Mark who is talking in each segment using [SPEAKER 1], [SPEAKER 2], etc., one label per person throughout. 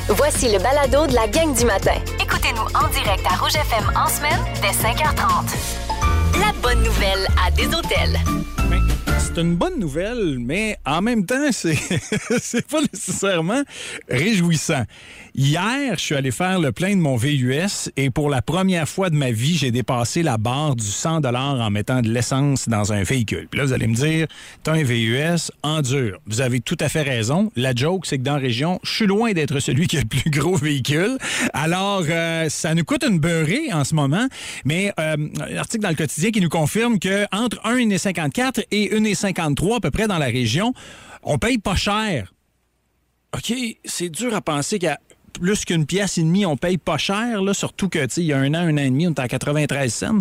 [SPEAKER 1] Voici le balado de la gang du matin.
[SPEAKER 2] Écoutez-nous en direct à Rouge FM en semaine dès 5h30. La bonne nouvelle à des hôtels.
[SPEAKER 3] C'est une bonne nouvelle, mais en même temps, c'est pas nécessairement réjouissant. Hier, je suis allé faire le plein de mon VUS et pour la première fois de ma vie, j'ai dépassé la barre du 100 $ en mettant de l'essence dans un véhicule. Puis là, vous allez me dire, t'as un VUS, endure. Vous avez tout à fait raison. La joke, c'est que dans la région, je suis loin d'être celui qui a le plus gros véhicule. Alors, ça nous coûte une beurrée en ce moment, mais un article dans le quotidien qui nous confirme qu'entre 1,54 et 1,53 à peu près dans la région, on paye pas cher. OK, c'est dur à penser qu'à plus qu'une pièce et demie, on paye pas cher, là, surtout que, tu sais, il y a un an et demi, on est à 93 cents.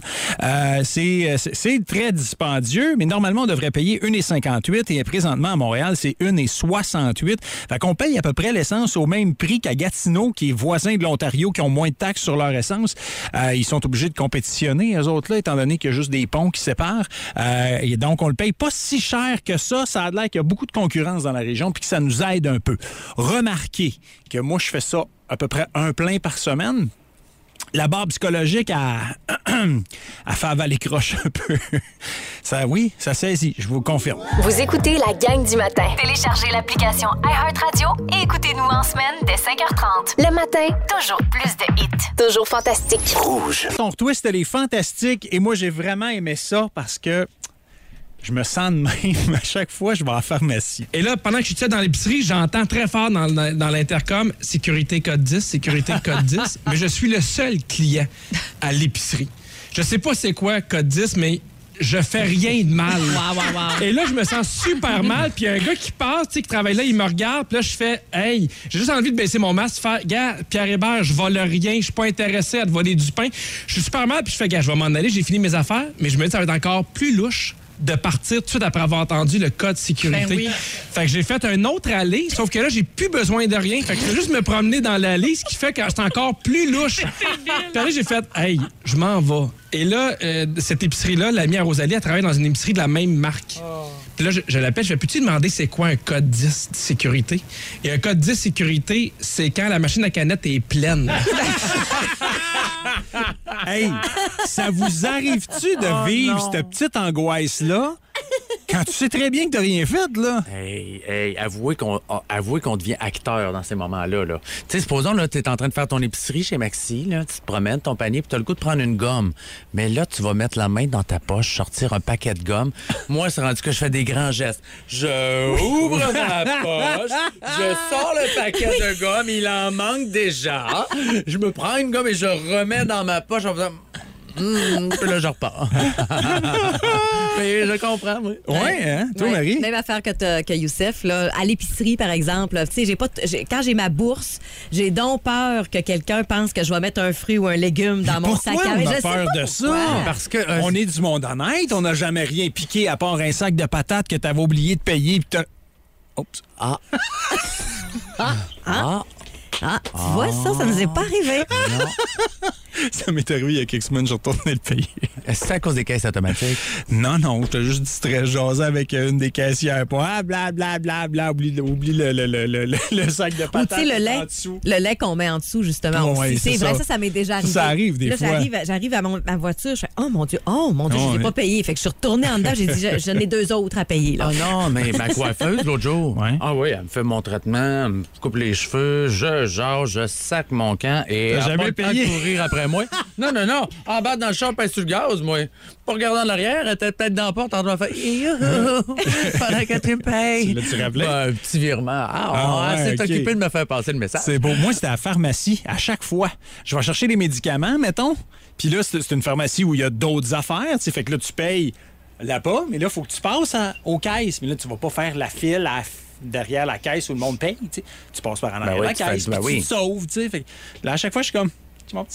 [SPEAKER 3] C'est très dispendieux, mais normalement, on devrait payer 1,58 et présentement, à Montréal, c'est 1,68. Fait qu'on paye à peu près l'essence au même prix qu'à Gatineau, qui est voisin de l'Ontario, qui ont moins de taxes sur leur essence. Ils sont obligés de compétitionner, eux autres, là, étant donné qu'il y a juste des ponts qui séparent. Et donc, on le paye pas si cher que ça. Ça a l'air qu'il y a beaucoup de concurrence dans la région puis que ça nous aide un peu. Remarquez que moi, je fais ça à peu près un plein par semaine. La barre psychologique a fait avaler croche un peu. Ça saisit, je vous le confirme.
[SPEAKER 1] Vous écoutez la gang du matin.
[SPEAKER 2] Téléchargez l'application iHeartRadio et écoutez-nous en semaine dès 5h30.
[SPEAKER 1] Le matin,
[SPEAKER 2] Toujours plus de hits.
[SPEAKER 1] toujours fantastique.
[SPEAKER 4] Rouge.
[SPEAKER 3] Ton twist, elle est fantastique et moi, j'ai vraiment aimé ça parce que je me sens de même à chaque fois que je vais à la pharmacie.
[SPEAKER 5] Et là, pendant que je suis dans l'épicerie, j'entends très fort dans l'intercom « Sécurité code 10, sécurité code 10 », mais je suis le seul client à l'épicerie. Je sais pas c'est quoi code 10, mais je fais rien de mal. Et là, je me sens super mal, puis il y a un gars qui passe, tu sais, qui travaille là, il me regarde, puis là, je fais « Hey, j'ai juste envie de baisser mon masque, faire « Gars, Pierre Hébert, je vole rien, je suis pas intéressé à te voler du pain. » Je suis super mal, puis je fais « Gars, je vais m'en aller, j'ai fini mes affaires. » Mais je me dis ça va être encore plus louche de partir tout de suite après avoir entendu le code sécurité.
[SPEAKER 6] Ben oui.
[SPEAKER 5] Fait que j'ai fait un autre allée, sauf que là, j'ai plus besoin de rien. Fait que je vais juste me promener dans l'allée, ce qui fait que c'est encore plus louche. Puis là, j'ai fait « Hey, je m'en vais. » Et là, cette épicerie-là, l'amie à Rosalie, elle travaille dans une épicerie de la même marque. Puis là, je l'appelle, je fais « Peux-tu demander c'est quoi un code 10 de sécurité? » Et un code 10 sécurité, c'est quand la machine à canette est pleine.
[SPEAKER 3] Hey, ça vous arrive-tu de vivre cette petite angoisse-là quand tu sais très bien que t'as rien fait, là?
[SPEAKER 7] Hey, avouez qu'on devient acteur dans ces moments-là. Là. Tu sais, supposons, là, t'es en train de faire ton épicerie chez Maxi, là, tu te promènes ton panier, puis t'as le goût de prendre une gomme. Mais là, tu vas mettre la main dans ta poche, sortir un paquet de gomme. Moi, c'est rendu que je fais des grands gestes. Je ouvre ma poche, je sors le paquet de gomme, il en manque déjà. Je me prends une gomme et je remets dans ma poche en faisant... puis là, je repars. Mais je comprends, moi.
[SPEAKER 3] Ouais, hein? Toi, Marie?
[SPEAKER 6] Même affaire que Youssef, là, à l'épicerie, par exemple. Tu sais, quand j'ai ma bourse, j'ai donc peur que quelqu'un pense que je vais mettre un fruit ou un légume dans mon sac à main.
[SPEAKER 3] Pourquoi on a
[SPEAKER 6] Je sais
[SPEAKER 3] peur
[SPEAKER 6] pas
[SPEAKER 3] de ça?
[SPEAKER 6] pourquoi.
[SPEAKER 3] Parce que on est du monde honnête, on n'a jamais rien piqué à part un sac de patates que t'avais oublié de payer. Oups.
[SPEAKER 6] Tu vois, ça nous est pas arrivé.
[SPEAKER 3] Ça m'est arrivé il y a quelques semaines, je retournais le payer.
[SPEAKER 7] Est-ce que c'est à cause des caisses automatiques?
[SPEAKER 3] Non, j'étais juste distrait, jasé avec une des caissières. Blablabla, oublie le sac de
[SPEAKER 6] Ou
[SPEAKER 3] patates
[SPEAKER 6] tu sais,
[SPEAKER 3] en dessous.
[SPEAKER 6] le lait qu'on met en dessous, justement.
[SPEAKER 3] Ouais,
[SPEAKER 6] aussi. C'est
[SPEAKER 3] c'est
[SPEAKER 6] vrai,
[SPEAKER 3] ça.
[SPEAKER 6] ça m'est déjà arrivé.
[SPEAKER 3] Ça arrive des
[SPEAKER 6] là,
[SPEAKER 3] fois.
[SPEAKER 6] J'arrive à ma voiture, je fais oh mon Dieu, je l'ai pas payé. Fait que je suis retournée en dedans, j'ai dit j'en ai 2 autres à payer. Là.
[SPEAKER 7] Ah non, mais ma coiffeuse, l'autre jour,
[SPEAKER 3] Ouais.
[SPEAKER 7] ah oui, elle me fait mon traitement, elle me coupe les cheveux, je sac mon camp et
[SPEAKER 3] T'as
[SPEAKER 7] elle a
[SPEAKER 3] jamais
[SPEAKER 7] pas le temps
[SPEAKER 3] payé?
[SPEAKER 7] de courir après moi. Non, en bas dans le char, pèse sur le gaz, moi. Pas regarder en arrière, elle était peut-être dans la porte en train de faire pendant que tu me payes.
[SPEAKER 3] Là, tu rappelais?
[SPEAKER 7] Un petit virement.
[SPEAKER 3] ouais,
[SPEAKER 7] c'est
[SPEAKER 3] ok.
[SPEAKER 7] occupé de me faire passer le message.
[SPEAKER 3] C'est beau. Moi, c'était à la pharmacie. À chaque fois, je vais chercher les médicaments, mettons. Puis là, c'est une pharmacie où il y a d'autres affaires. Fait que là, tu payes là-bas, mais là, il faut que tu passes aux caisses. Mais là, tu vas pas faire la file derrière la caisse où le monde paye. Tu passes par en arrière
[SPEAKER 7] oui,
[SPEAKER 3] la caisse, puis tu te sauves. Fait que là, à chaque fois, je suis comme, j'ai mon petit sac.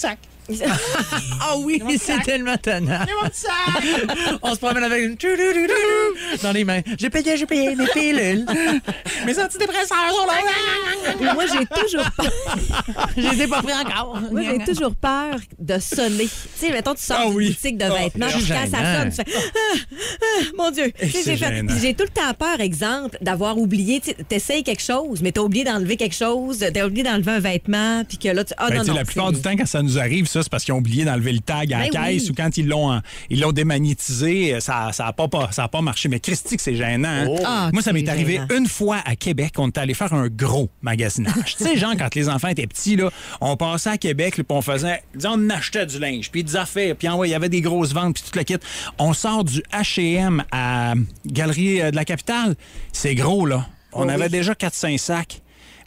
[SPEAKER 7] Ah oui, c'est tellement tannant. On se promène avec une dans les mains. J'ai payé mes pilules. Mes antidépresseurs sont là.
[SPEAKER 6] Moi, j'ai toujours peur.
[SPEAKER 7] Je les ai pas pris encore.
[SPEAKER 6] Moi, j'ai toujours peur de sonner. Tu sais, mettons, tu sors d'une boutique de vêtements, puis quand ça sonne, tu fais mon Dieu. Tu sais, j'ai tout le temps peur, exemple, d'avoir oublié. Tu essayes quelque chose, mais t'as oublié d'enlever quelque chose, t'as oublié d'enlever un vêtement, puis que là, tu.
[SPEAKER 3] La plupart du temps, quand ça nous arrive, ça, c'est parce qu'ils ont oublié d'enlever le tag à la caisse ou quand ils l'ont démagnétisé, ça n'a pas marché. Mais Christy, que c'est gênant. Hein?
[SPEAKER 6] Oh.
[SPEAKER 3] Moi, ça m'est arrivé une fois à Québec. On est allé faire un gros magasinage. Tu sais, genre, quand les enfants étaient petits, là, on passait à Québec, puis on faisait, disons, on achetait du linge, puis des affaires, puis il y avait des grosses ventes, puis tout le kit. On sort du H&M à Galerie de la Capitale. C'est gros, là. On avait déjà 4-5 sacs.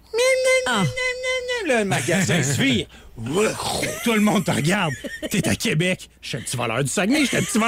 [SPEAKER 3] Le magasin se vire. Tout le monde te regarde. T'es à Québec. Je suis un petit voleur du Saguenay.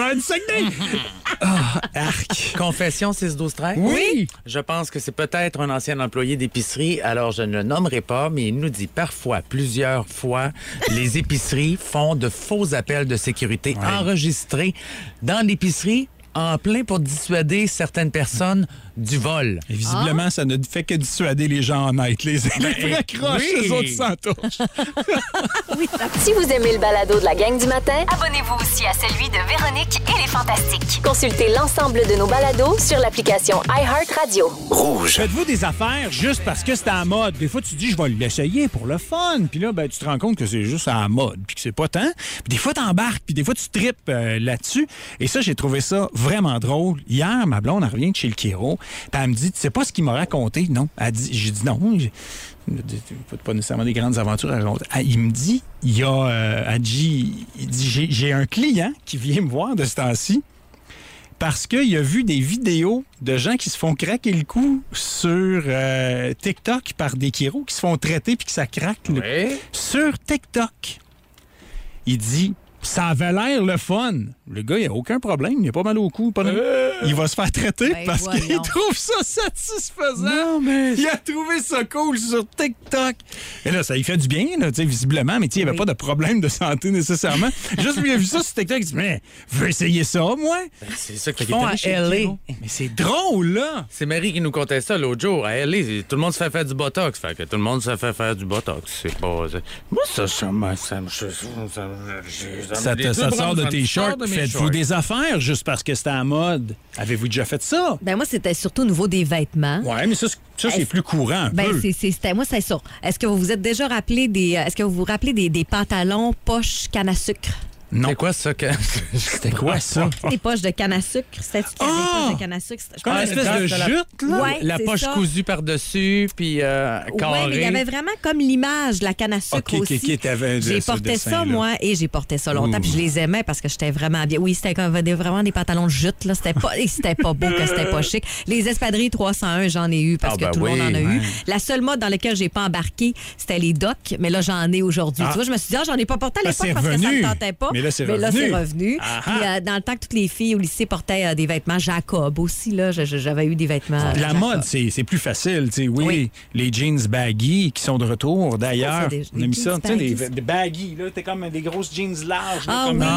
[SPEAKER 3] Arc.
[SPEAKER 7] Confession 6-12-13?
[SPEAKER 3] Oui.
[SPEAKER 7] Je pense que c'est peut-être un ancien employé d'épicerie, alors je ne le nommerai pas, mais il nous dit plusieurs fois, les épiceries font de faux appels de sécurité enregistrés dans l'épicerie en plein pour dissuader certaines personnes du vol.
[SPEAKER 3] Et visiblement, ça ne fait que dissuader les gens honnêtes. Les vrais croches, les autres s'entourent.
[SPEAKER 1] Si vous aimez le balado de la gang du matin,
[SPEAKER 2] Abonnez-vous aussi à celui de Véronique et les Fantastiques.
[SPEAKER 1] consultez l'ensemble de nos balados sur l'application iHeartRadio.
[SPEAKER 3] Faites-vous des affaires juste parce que c'est à la mode. Des fois, tu dis, je vais l'essayer pour le fun. Puis là, tu te rends compte que c'est juste à la mode, puis que c'est pas tant. Puis des fois, t'embarques, puis des fois, tu tripes là-dessus. Et ça, j'ai trouvé ça vraiment drôle. Hier, ma blonde, elle revient de chez le Kéro. Puis elle me dit, tu sais pas ce qu'il m'a raconté? Non. J'ai dit non. Pas nécessairement des grandes aventures à raconter. Il me dit, elle dit, j'ai un client qui vient me voir de ce temps-ci parce qu'il a vu des vidéos de gens qui se font craquer le cou sur TikTok par des kéros qui se font traiter puis que ça craque. Sur TikTok. Il dit, ça avait l'air le fun. Le gars, il a aucun problème. Il a pas mal au cou. Il va se faire traiter parce qu'il trouve ça satisfaisant. Non, mais... Il a trouvé ça cool sur TikTok. Et là, ça lui fait du bien, là, visiblement, mais il n'y avait pas de problème de santé nécessairement. Juste lui, il a vu ça sur TikTok. Il dit, mais veux essayer ça, moi?
[SPEAKER 7] C'est ça qu'ils font à LA.
[SPEAKER 3] Mais c'est drôle, là.
[SPEAKER 7] C'est Marie qui nous contait ça l'autre jour. À LA, tout le monde se fait faire du Botox. Fait que tout le monde se fait faire du Botox. C'est pas... Moi, ça
[SPEAKER 3] sort de tes shorts. Faites-vous des affaires juste parce que c'était à la mode? Avez-vous déjà fait ça?
[SPEAKER 6] Ben moi, c'était surtout au niveau des vêtements.
[SPEAKER 3] Oui, mais ça c'est plus courant un peu.
[SPEAKER 6] Moi, c'est ça. Est-ce que vous vous êtes déjà rappelé est-ce que vous vous rappelez des pantalons poche canne à sucre?
[SPEAKER 3] Non.
[SPEAKER 7] C'est quoi ça?
[SPEAKER 3] C'était quoi ça?
[SPEAKER 6] Des poches de canne à sucre. C'était-tu des poches de canne à sucre?
[SPEAKER 3] Comme une espèce de jute, là?
[SPEAKER 6] Ouais,
[SPEAKER 7] la poche
[SPEAKER 6] ça.
[SPEAKER 7] cousue par-dessus, puis carré.
[SPEAKER 6] Oui, mais il y avait vraiment comme l'image de la canne à sucre aussi. J'ai porté ça, moi, et j'ai porté ça longtemps, puis je les aimais parce que j'étais vraiment bien. Oui, c'était vraiment des pantalons de jute, là. C'était pas beau, que c'était pas chic. Les espadrilles 301, j'en ai eu parce que tout le monde en a eu. La seule mode dans laquelle j'ai pas embarqué, c'était les docks, mais là, j'en ai aujourd'hui. Tu vois, je me suis dit, j'en ai pas porté à l'époque parce que ça me tentait pas.
[SPEAKER 3] Mais là, c'est
[SPEAKER 6] revenu. Puis, dans le temps que toutes les filles au lycée portaient des vêtements Jacob aussi, là, j'avais eu des vêtements.
[SPEAKER 3] La
[SPEAKER 6] Jacob.
[SPEAKER 3] mode, c'est plus facile. Oui, les jeans baggy qui sont de retour. D'ailleurs, on a mis ça, des baggy. T'es comme des grosses jeans larges.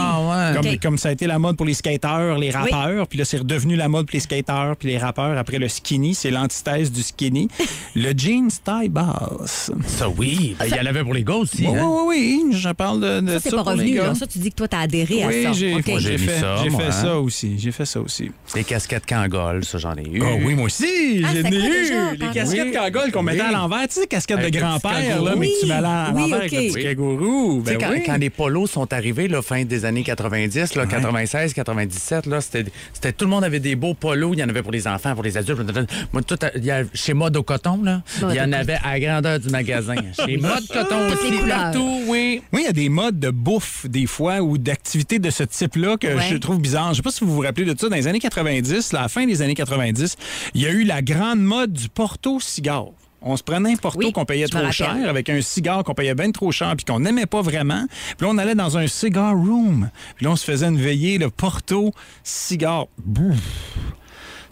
[SPEAKER 3] Comme ça a été la mode pour les skateurs, les rappeurs. Puis là, c'est redevenu la mode pour les skateurs puis les rappeurs. Après le skinny, c'est l'antithèse du skinny. Le jeans taille basse.
[SPEAKER 7] Ça, oui. Il y en avait pour les gars aussi.
[SPEAKER 3] Oui. Je parle de
[SPEAKER 6] ça. C'est pas revenu, là. Ça, tu dis que toi, t'as adhéré à ça.
[SPEAKER 3] J'ai fait ça aussi.
[SPEAKER 7] Les casquettes Kangol, ça, j'en ai eu.
[SPEAKER 3] Oui, moi aussi, j'en ai eu.
[SPEAKER 6] Les
[SPEAKER 3] casquettes Kangol qu'on mettait à l'envers, tu sais, casquettes de grand-père, là, mais que tu mets à l'envers avec le petit kangourou.
[SPEAKER 7] Quand les polos sont arrivés, là, fin des années 90, là, 96, 97, là, c'était tout le monde avait des beaux polos. Il y en avait pour les enfants, pour les adultes. Moi, chez Mode au coton, là, il y en avait à grandeur du magasin. Chez Mode Coton aussi, partout, oui.
[SPEAKER 3] Oui, il y a des modes de bouffe, des fois, ou d'activités de ce type-là que je trouve bizarre. Je ne sais pas si vous vous rappelez de ça. Dans les années 90, à la fin des années 90, il y a eu la grande mode du Porto-cigare. On se prenait un Porto qu'on payait trop cher avec un cigare qu'on payait bien trop cher puis qu'on n'aimait pas vraiment. Puis là, on allait dans un cigar room. Puis là, on se faisait une veillée, le Porto-cigare.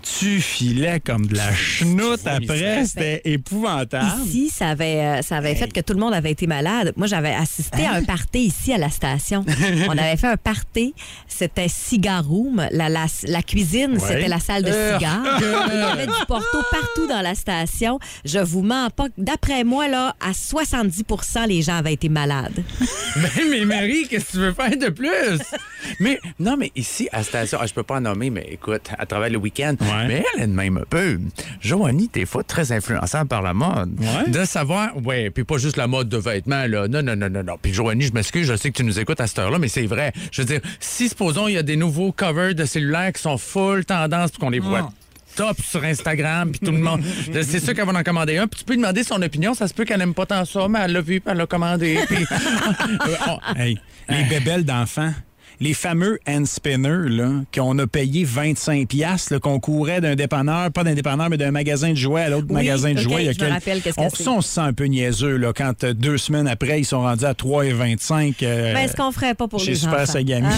[SPEAKER 3] tu filais comme de la chenoute après. C'était épouvantable.
[SPEAKER 6] Ici, ça avait fait que tout le monde avait été malade. Moi, j'avais assisté à un party ici à la station. On avait fait un party. C'était Cigar Room. La cuisine, c'était la salle de cigares. Il y avait du Porto partout dans la station. Je vous mens pas. D'après moi, là, à 70% les gens avaient été malades.
[SPEAKER 7] Mais Marie, qu'est-ce que tu veux faire de plus? Mais ici, à la station, je peux pas en nommer, mais écoute, à travers le week-end, mais elle est de même un peu. Joanie, des fois, très influençable par la mode. Ouais. De savoir, puis pas juste la mode de vêtements, là. Non. Puis Joanie, je m'excuse, je sais que tu nous écoutes à cette heure-là, mais c'est vrai. Je veux dire, si, supposons, il y a des nouveaux covers de cellulaires qui sont full tendance, puis qu'on les voit top sur Instagram, puis tout le monde... C'est sûr qu'elle va en commander un, puis tu peux lui demander son opinion, ça se peut qu'elle n'aime pas tant ça, mais elle l'a vu, puis elle l'a commandé, puis...
[SPEAKER 3] Hey, les bébelles d'enfants... Les fameux hand spinners, là, qu'on a payé 25$, là, qu'on courait d'un dépanneur, pas d'un dépanneur, mais d'un magasin de jouets à l'autre magasin de jouets.
[SPEAKER 6] Je me rappelle qu'est-ce que c'est.
[SPEAKER 3] On se sent un peu niaiseux, là, quand 2 semaines après, ils sont rendus à 3,25$.
[SPEAKER 6] Mais est-ce qu'on ferait pas pour les enfants?
[SPEAKER 3] Chez Super Sagami.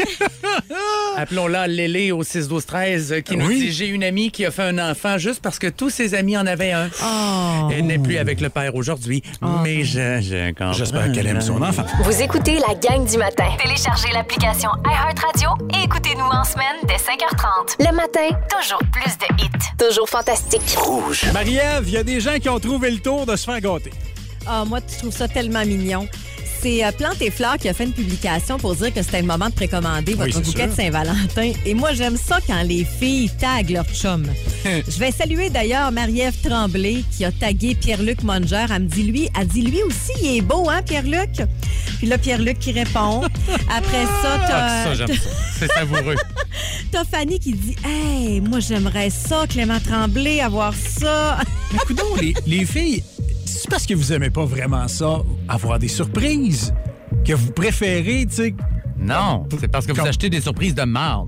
[SPEAKER 7] Appelons-la Lélé au 6-12-13 qui nous dit « J'ai une amie qui a fait un enfant juste parce que tous ses amis en avaient un. Elle n'est plus avec le père aujourd'hui, mais
[SPEAKER 3] j'espère qu'elle aime son enfant. »
[SPEAKER 1] Vous écoutez la gang du matin.
[SPEAKER 2] Téléchargez l'application iHeartRadio et écoutez-nous en semaine dès 5h30.
[SPEAKER 1] Le matin,
[SPEAKER 2] toujours plus de hits.
[SPEAKER 1] toujours fantastique.
[SPEAKER 4] Rouge.
[SPEAKER 3] Marie-Ève, il y a des gens qui ont trouvé le tour de se faire gâter.
[SPEAKER 6] Moi, je trouve ça tellement mignon. C'est Plante et Fleurs qui a fait une publication pour dire que c'était le moment de précommander votre bouquet de Saint-Valentin. Et moi, j'aime ça quand les filles taguent leur chum. Je vais saluer d'ailleurs Marie-Ève Tremblay qui a tagué Pierre-Luc Monger. Elle dit lui aussi, il est beau, hein, Pierre-Luc? Puis là, Pierre-Luc qui répond. Après ça,
[SPEAKER 7] ça, j'aime ça. C'est savoureux.
[SPEAKER 6] T'as Fanny qui dit « Hey, moi, j'aimerais ça, Clément Tremblay, avoir ça. »
[SPEAKER 3] Mais coudonc, les filles... C'est parce que vous aimez pas vraiment ça, avoir des surprises, que vous préférez, tu sais...
[SPEAKER 7] Non, c'est parce que vous achetez des surprises de marde.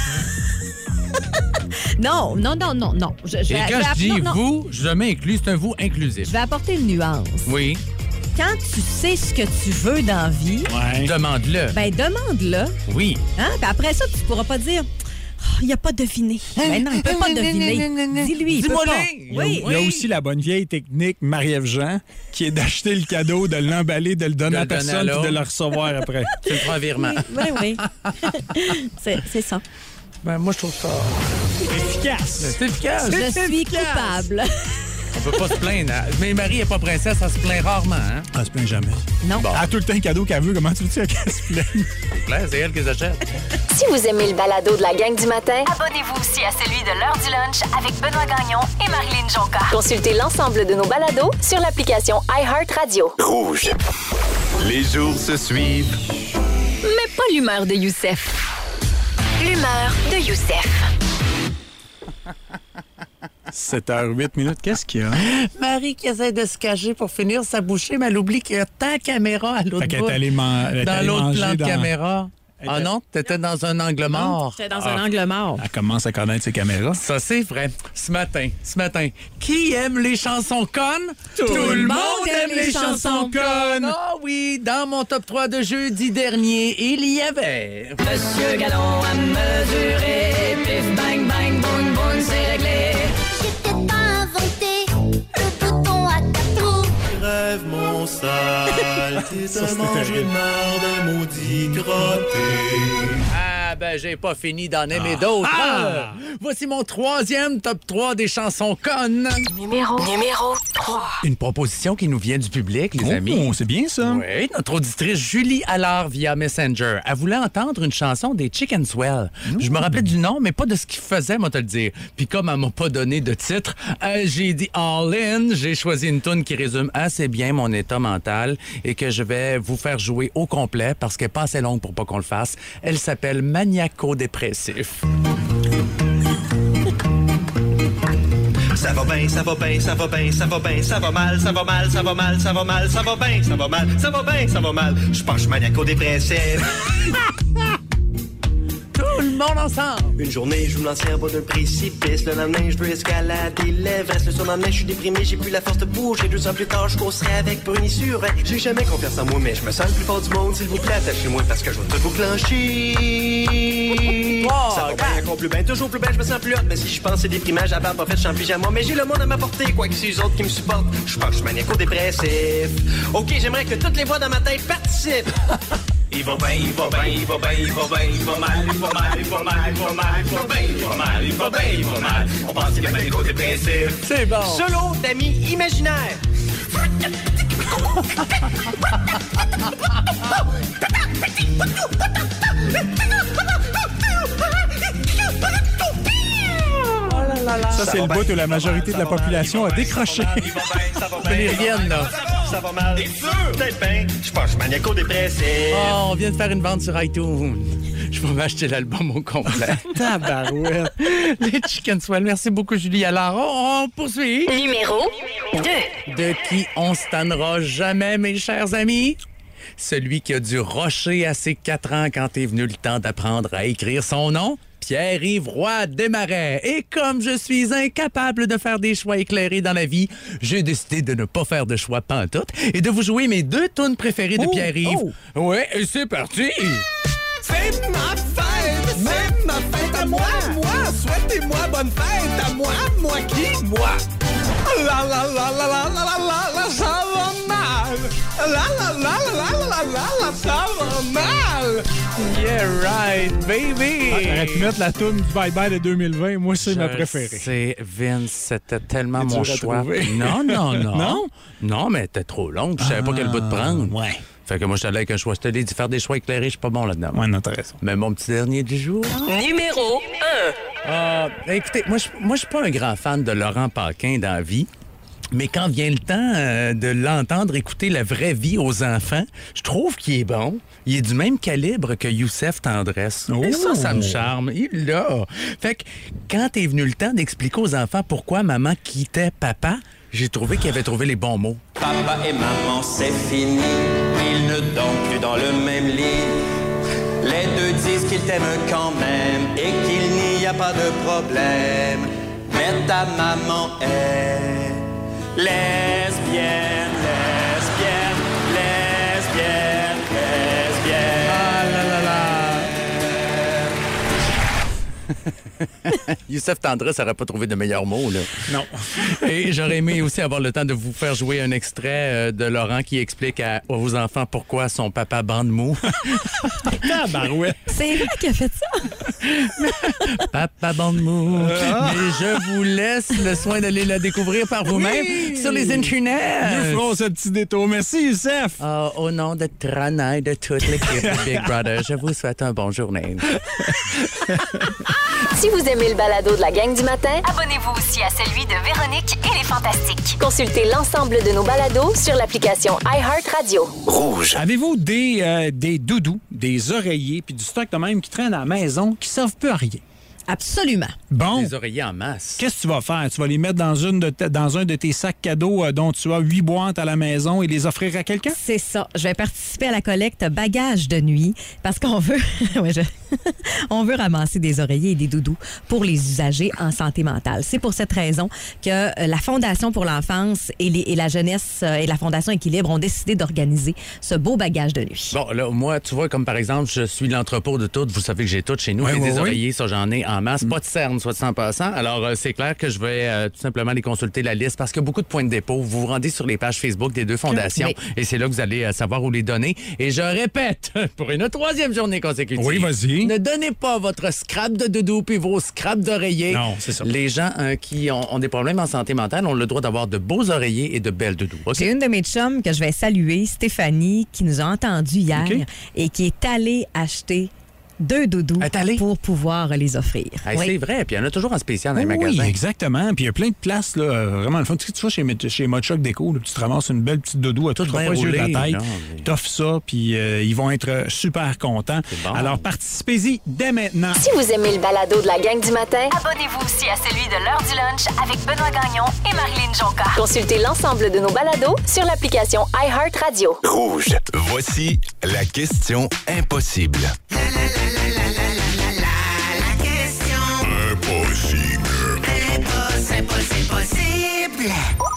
[SPEAKER 6] Non.
[SPEAKER 7] Et quand je dis vous, je m'inclus, c'est un vous inclusif.
[SPEAKER 6] Je vais apporter une nuance.
[SPEAKER 7] Oui.
[SPEAKER 6] Quand tu sais ce que tu veux dans la vie...
[SPEAKER 7] Demande-le.
[SPEAKER 6] Ben, demande-le.
[SPEAKER 7] Oui.
[SPEAKER 6] Hein? Puis après ça, tu pourras pas dire... Il n'a pas deviné. Ben non, il ne peut pas deviner. Dis-lui, il peut pas.
[SPEAKER 3] Oui. Il y a aussi la bonne vieille technique, Marie-Ève Jean, qui est d'acheter le cadeau, de l'emballer, de le donner à personne et de le recevoir après.
[SPEAKER 7] Tu le prends un virement.
[SPEAKER 6] Oui. C'est ça.
[SPEAKER 7] Ben, moi, je trouve ça...
[SPEAKER 3] Efficace.
[SPEAKER 7] C'est efficace.
[SPEAKER 6] Je suis coupable.
[SPEAKER 7] On peut pas se plaindre. Mais Marie n'est pas princesse, elle se plaint rarement. Hein?
[SPEAKER 3] Elle se plaint jamais.
[SPEAKER 6] Non.
[SPEAKER 3] Elle a tout le temps un cadeau qu'elle veut. Comment tu veux-tu qu'elle se plaigne?
[SPEAKER 7] C'est elle qui les achète.
[SPEAKER 1] Si vous aimez le balado de la gang du matin,
[SPEAKER 2] Abonnez-vous aussi à celui de l'heure du lunch avec Benoît Gagnon et Marilyn Jonca.
[SPEAKER 1] consultez l'ensemble de nos balados sur l'application iHeartRadio.
[SPEAKER 4] Rouge. Les jours se suivent.
[SPEAKER 1] Mais pas l'humeur de Youssef.
[SPEAKER 2] L'humeur de Youssef.
[SPEAKER 3] 7h08, qu'est-ce qu'il y a?
[SPEAKER 7] Marie qui essaie de se cacher pour finir sa bouchée, mais elle oublie qu'il y a ta caméra à l'autre bout. Dans l'autre plan de caméra. Ah non, t'étais dans un angle mort.
[SPEAKER 6] J'étais dans un angle mort.
[SPEAKER 3] Elle commence à connaître ses caméras.
[SPEAKER 7] Ça, c'est vrai. Ce matin, qui aime les chansons connes?
[SPEAKER 6] Tout le monde aime les chansons connes.
[SPEAKER 7] Ah oui, dans mon top 3 de jeudi dernier, il y avait...
[SPEAKER 8] Monsieur Galon a mesuré, pif, bang, bang, boum, boum, c'est réglé.
[SPEAKER 9] J'ai peut-être pas inventé le bouton à 4 trous.
[SPEAKER 10] Rêve mon sale, t'es un mange-marre d'un maudit crotté.
[SPEAKER 7] Ah ben, j'ai pas fini d'en aimer d'autres. Voici mon troisième top 3 des chansons connes.
[SPEAKER 2] Numéro 3.
[SPEAKER 7] Une proposition qui nous vient du public, les amis.
[SPEAKER 3] C'est bien ça.
[SPEAKER 7] Oui, notre auditrice Julie Allard via Messenger. Elle voulait entendre une chanson des Chicken Swell. Je me rappelais du nom, mais pas de ce qu'ils faisaient, moi te le dire. Puis comme elle m'a pas donné de titre, j'ai dit all in. J'ai choisi une tune qui résume assez bien mon état mental et que je vais vous faire jouer au complet parce qu'elle est pas assez longue pour pas qu'on le fasse. Elle s'appelle Maniaco-dépressif.
[SPEAKER 10] Ça va bien, ça va bien, ça va bien, ça va bien, ça va mal, ça va mal, ça va mal, ça va mal, ça va bien, ça va mal, ça va bien, ça va mal. Je pense maniaco-dépressif.
[SPEAKER 7] Tout le le monde ensemble.
[SPEAKER 10] Une journée, je me lançais en bas d'un précipice. Le lendemain, je veux escalader l'Everest. Le surlendemain, je suis déprimé, j'ai plus la force de bouger. 2 ans plus tard, je courserai avec Bruni sur un. J'ai jamais confiance en moi, mais je me sens le plus fort du monde. S'il vous plaît, attachez-moi parce que je vais tout vous clencher. Ça va bien, encore plus bien, toujours plus bien, je me sens plus hot. Mais si je pense, c'est déprimant, j'ai la barbe en fait, je suis en pyjama. Mais j'ai le monde à ma portée, quoi que c'est eux autres qui me supportent. Je pense que je suis maniaco-dépressif. Ok, j'aimerais que toutes les voix dans ma tête participent. Il va bien, il va bien, il va bien, il va bien, il va mal, il va mal, il va mal, il va mal, il va bien, il va mal, il va bien, il va mal. On pense qu'il est maniaco-dépressif.
[SPEAKER 7] C'est bon.
[SPEAKER 10] Solo d'amis imaginaires.
[SPEAKER 3] Ça, c'est le bout où la majorité de la population a décroché.
[SPEAKER 7] Les riennes, là.
[SPEAKER 10] Ça va mal. Peut-être bien. Je pense que je suis maniaco-dépressif.
[SPEAKER 7] Oh, on vient de faire une vente sur iTunes. Je vais m'acheter l'album au complet.
[SPEAKER 3] Tabarouette.
[SPEAKER 7] Les Chicken Swell. Merci beaucoup, Julie. Alors, on poursuit.
[SPEAKER 2] Numéro 2.
[SPEAKER 7] De qui on se tannera jamais, mes chers amis? Celui qui a dû rocher à ses 4 ans quand est venu le temps d'apprendre à écrire son nom? Pierre-Yves Roy Desmarais. Et comme je suis incapable de faire des choix éclairés dans la vie, j'ai décidé de ne pas faire de choix pantoute et de vous jouer mes 2 tunes préférées de Pierre-Yves. Ouais, et c'est parti!
[SPEAKER 11] C'est ma fête à moi, souhaitez-moi bonne fête à moi qui, moi. La la la la la la la la, ça va mal. La la la la la la la, ça va mal.
[SPEAKER 7] Yeah right, baby!
[SPEAKER 3] Arrête de mettre la toune du Bye Bye de 2020. Moi, c'est ma préférée.
[SPEAKER 7] C'est Vince, c'était tellement
[SPEAKER 3] C'est
[SPEAKER 7] mon
[SPEAKER 3] dur à
[SPEAKER 7] choix.
[SPEAKER 3] trouver.
[SPEAKER 7] Non.
[SPEAKER 3] Non?
[SPEAKER 7] Non, mais t'es trop longue. Je savais pas quel bout de prendre.
[SPEAKER 3] Ouais.
[SPEAKER 7] Fait que moi, je suis allé avec un choix. Je te l'ai dit, faire des choix éclairés, je suis pas bon là-dedans.
[SPEAKER 3] Ouais, non, t'as raison.
[SPEAKER 7] Mais mon petit dernier du jour.
[SPEAKER 2] Numéro 1.
[SPEAKER 7] Écoutez, moi, je suis pas un grand fan de Laurent Paquin dans la vie. Mais quand vient le temps de l'entendre écouter la vraie vie aux enfants, je trouve qu'il est bon. Il est du même calibre que Youssef Tendresse. Et ça me charme. Il l'a. Fait que quand est venu le temps d'expliquer aux enfants pourquoi maman quittait papa, j'ai trouvé qu'il avait trouvé les bons mots.
[SPEAKER 12] Papa et maman, c'est fini. Ils ne dorment plus dans le même lit. Les deux disent qu'ils t'aiment quand même et qu'il n'y a pas de problème. Mais ta maman est lesbienne.
[SPEAKER 7] Ah là là là. Youssef Tendresse n'aurait pas trouvé de meilleurs mots, là.
[SPEAKER 3] Non.
[SPEAKER 7] Et j'aurais aimé aussi avoir le temps de vous faire jouer un extrait de Laurent qui explique aux enfants pourquoi son papa bande mou.
[SPEAKER 3] Tabarouette.
[SPEAKER 6] C'est vrai qu'il a fait ça.
[SPEAKER 7] Papa bande mou. Mais je vous laisse le soin d'aller la découvrir par vous-même sur les internets.
[SPEAKER 3] Nous ferons ce petit détour. Merci, Youssef.
[SPEAKER 7] Au nom de Trana et de toute l'équipe de Big Brother, je vous souhaite un bon journée.
[SPEAKER 1] Si vous aimez le balado de la gang du matin,
[SPEAKER 2] Abonnez-vous aussi à celui de Véronique et les Fantastiques.
[SPEAKER 1] consultez l'ensemble de nos balados sur l'application iHeartRadio.
[SPEAKER 4] Rouge.
[SPEAKER 3] Avez-vous des doudous, des oreillers, puis du stock de même qui traînent à la maison qui servent peu à rien?
[SPEAKER 6] Absolument.
[SPEAKER 3] Bon.
[SPEAKER 7] Des oreillers en masse.
[SPEAKER 3] Qu'est-ce que tu vas faire? Tu vas les mettre dans un de tes sacs cadeaux dont tu as 8 boîtes à la maison et les offrir à quelqu'un?
[SPEAKER 6] C'est ça. Je vais participer à la collecte bagages de nuit parce qu'on veut on veut ramasser des oreillers et des doudous pour les usagers en santé mentale. C'est pour cette raison que la Fondation pour l'enfance et la jeunesse et la Fondation Équilibre ont décidé d'organiser ce beau bagage de nuit.
[SPEAKER 7] Bon, là, moi, tu vois, comme par exemple, je suis l'entrepôt de tout. Vous savez que j'ai tout chez nous.
[SPEAKER 3] Oui,
[SPEAKER 7] J'ai
[SPEAKER 3] oui,
[SPEAKER 7] des
[SPEAKER 3] oui.
[SPEAKER 7] oreillers, ça, j'en ai en masse. Pas de cerne, soit dit en passant. Alors, c'est clair que je vais tout simplement aller consulter la liste parce que beaucoup de points de dépôt. Vous vous rendez sur les pages Facebook des 2 fondations
[SPEAKER 6] Oui.
[SPEAKER 7] et c'est là que vous allez savoir où les donner. Et je répète, pour une 3e journée consécutive.
[SPEAKER 3] Oui, vas-y.
[SPEAKER 7] Ne donnez pas votre scrap de doudou puis vos scraps d'oreillers.
[SPEAKER 3] Non, c'est ça.
[SPEAKER 7] Les gens qui ont des problèmes en santé mentale ont le droit d'avoir de beaux oreillers et de belles doudous. OK?
[SPEAKER 6] J'ai une de mes chums que je vais saluer, Stéphanie, qui nous a entendus hier
[SPEAKER 3] OK.
[SPEAKER 6] et qui est allée acheter 2 doudous pour pouvoir les offrir.
[SPEAKER 7] Hey,
[SPEAKER 6] Oui.
[SPEAKER 7] C'est vrai, puis il y en a toujours en spécial dans les
[SPEAKER 3] Oui,
[SPEAKER 7] magasins.
[SPEAKER 3] exactement. Puis il y a plein de places, là, vraiment le fun. Tu sais, tu vas chez Modchoc Déco, là, puis tu te ramasses une belle petite doudou à tout
[SPEAKER 7] bien
[SPEAKER 3] pas les yeux de la
[SPEAKER 7] roulé,
[SPEAKER 3] tête.
[SPEAKER 7] là.
[SPEAKER 3] T'offres ça, puis ils vont être super contents.
[SPEAKER 7] bon.
[SPEAKER 3] Alors, participez-y dès maintenant.
[SPEAKER 1] Si vous aimez le balado de la gang du matin,
[SPEAKER 2] Abonnez-vous aussi à celui de l'heure du lunch avec Benoît Gagnon et Marilyn Jonca.
[SPEAKER 1] consultez l'ensemble de nos balados sur l'application iHeartRadio.
[SPEAKER 4] Rouge. Voici la question impossible.
[SPEAKER 8] C'est possible.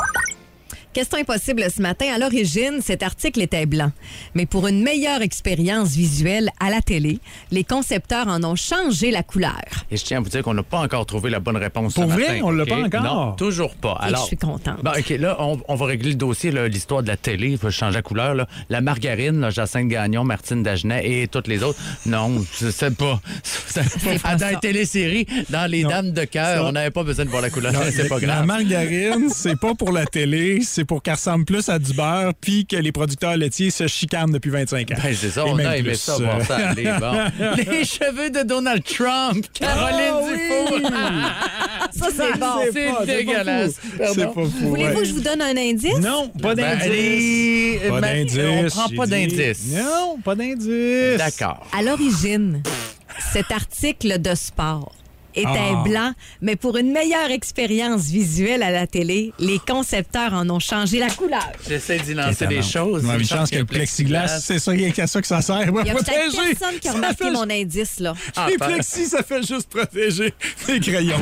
[SPEAKER 6] Question impossible ce matin. À l'origine, cet article était blanc. Mais pour une meilleure expérience visuelle à la télé, les concepteurs en ont changé la couleur.
[SPEAKER 7] Et je tiens à vous dire qu'on n'a pas encore trouvé la bonne réponse
[SPEAKER 3] Pour
[SPEAKER 7] ce
[SPEAKER 3] vrai,
[SPEAKER 7] matin.
[SPEAKER 3] on l'a
[SPEAKER 7] OK?
[SPEAKER 3] pas encore?
[SPEAKER 7] Non, toujours pas.
[SPEAKER 6] Et je suis contente.
[SPEAKER 7] Bon, OK, là, on va régler le dossier, là, l'histoire de la télé. Il faut changer la couleur. Là. La margarine, là, Jacinthe Gagnon, Martine Dagenet et toutes les autres. Non, c'est pas. Dans les téléséries, dans Les Dames de cœur, on n'avait pas besoin de voir la couleur. C'est pas grave.
[SPEAKER 3] La margarine, c'est pas pour la télé, c'est pour qu'elle ressemble plus à du beurre puis que les producteurs laitiers se chicanent depuis 25 ans.
[SPEAKER 7] Ben, c'est ça,
[SPEAKER 3] Et
[SPEAKER 7] on
[SPEAKER 3] même
[SPEAKER 7] a aimé
[SPEAKER 3] plus.
[SPEAKER 7] ça, voir ça aller. Bon. Les cheveux de Donald Trump, Caroline Dufour.
[SPEAKER 6] Ça, c'est bon.
[SPEAKER 7] C'est dégueulasse.
[SPEAKER 3] C'est pas fou.
[SPEAKER 6] Voulez-vous que je vous donne un indice?
[SPEAKER 3] Non, pas d'indice.
[SPEAKER 7] Pas
[SPEAKER 3] d'indice.
[SPEAKER 7] On prend pas
[SPEAKER 3] j'ai dit.
[SPEAKER 7] d'indice.
[SPEAKER 3] Non, pas d'indice.
[SPEAKER 7] D'accord.
[SPEAKER 6] À l'origine, cet article de sport était blanc, mais pour une meilleure expérience visuelle à la télé, les concepteurs en ont changé la couleur.
[SPEAKER 7] J'essaie d'y lancer des choses.
[SPEAKER 3] Ouais, une chance que le plexiglas, c'est ça, il y a qu'à ça que ça sert.
[SPEAKER 6] Il y a peut-être personne qui a remarqué mon indice, là.
[SPEAKER 3] Les plexis, ça fait juste protéger les crayons.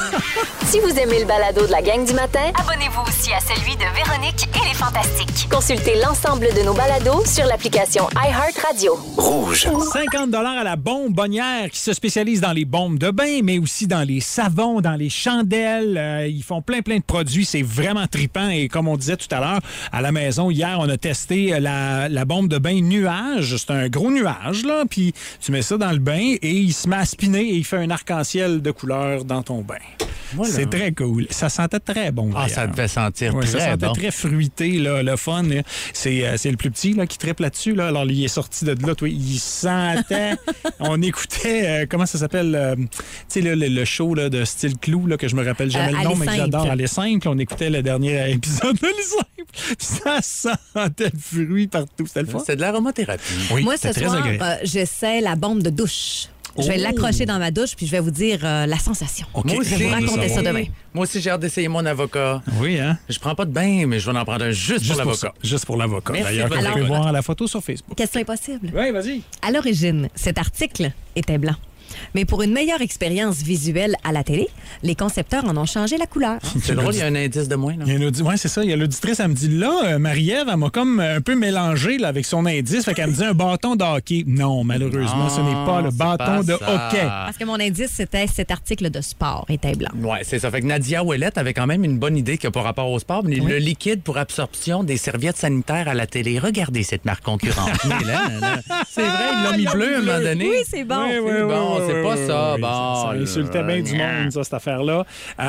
[SPEAKER 1] Si vous aimez le balado de la gang du matin,
[SPEAKER 2] Abonnez-vous aussi à celui de Véronique et les Fantastiques.
[SPEAKER 1] consultez l'ensemble de nos balados sur l'application iHeartRadio.
[SPEAKER 4] Rouge.
[SPEAKER 3] 50 $ à la Bonbonnière qui se spécialise dans les bombes de bain, mais aussi dans les savons, dans les chandelles. Ils font plein de produits. C'est vraiment trippant. Et comme on disait tout à l'heure, à la maison, hier, on a testé la bombe de bain nuage. C'est un gros nuage, là. Puis tu mets ça dans le bain et il se met à spinner et il fait un arc-en-ciel de couleurs dans ton bain. Voilà. C'est très cool. Ça sentait très bon.
[SPEAKER 7] Ah, ça devait sentir
[SPEAKER 3] ouais,
[SPEAKER 7] très
[SPEAKER 3] ça sentait
[SPEAKER 7] bon.
[SPEAKER 3] très fruité, là, le fun. Là. C'est le plus petit là, qui triple là-dessus. Là. Alors, il est sorti de là. Toi, il sentait... On écoutait... comment ça s'appelle? Tu sais, le show là, de style Clou, là, que je me rappelle jamais le nom, mais que j'adore. Elle est simple. On écoutait le dernier épisode de Les Simples. Ça sentait le fruit partout. C'était le fun.
[SPEAKER 7] C'est de l'aromathérapie.
[SPEAKER 3] Oui,
[SPEAKER 6] moi, ce soir, j'essaie la bombe de douche. Je vais l'accrocher dans ma douche puis je vais vous dire la sensation.
[SPEAKER 3] Okay.
[SPEAKER 6] Je vais vous raconter ça demain.
[SPEAKER 7] Moi aussi, j'ai hâte d'essayer mon avocat.
[SPEAKER 3] Oui, hein?
[SPEAKER 7] Je prends pas de bain, mais je vais en prendre un juste pour l'avocat.
[SPEAKER 3] Juste pour l'avocat.
[SPEAKER 7] Merci.
[SPEAKER 3] D'ailleurs, vous pouvez voir la photo sur Facebook.
[SPEAKER 6] Question impossible.
[SPEAKER 3] Oui, vas-y.
[SPEAKER 6] À l'origine, cet article était blanc. Mais pour une meilleure expérience visuelle à la télé, les concepteurs en ont changé la couleur.
[SPEAKER 7] C'est drôle, il y a un indice de moins.
[SPEAKER 3] Oui, c'est ça. Il y a l'auditrice, elle me dit là, Marie-Ève, elle m'a comme un peu mélangé là, avec son indice. Fait qu'elle me dit un bâton de hockey. Non, malheureusement, ce n'est pas le bâton de hockey.
[SPEAKER 6] Parce que mon indice, c'était cet article de sport était blanc.
[SPEAKER 7] Oui, c'est ça. Fait que Nadia Ouellette avait quand même une bonne idée qui n'a pas rapport au sport, mais le liquide pour absorption des serviettes sanitaires à la télé. Regardez cette marque concurrente. C'est vrai, il l'a mis bleu à un moment donné.
[SPEAKER 6] Oui, c'est bon.
[SPEAKER 7] C'est bon, c'est pas ça. Bon,
[SPEAKER 3] ça insultait bien du monde, ça, cette affaire-là.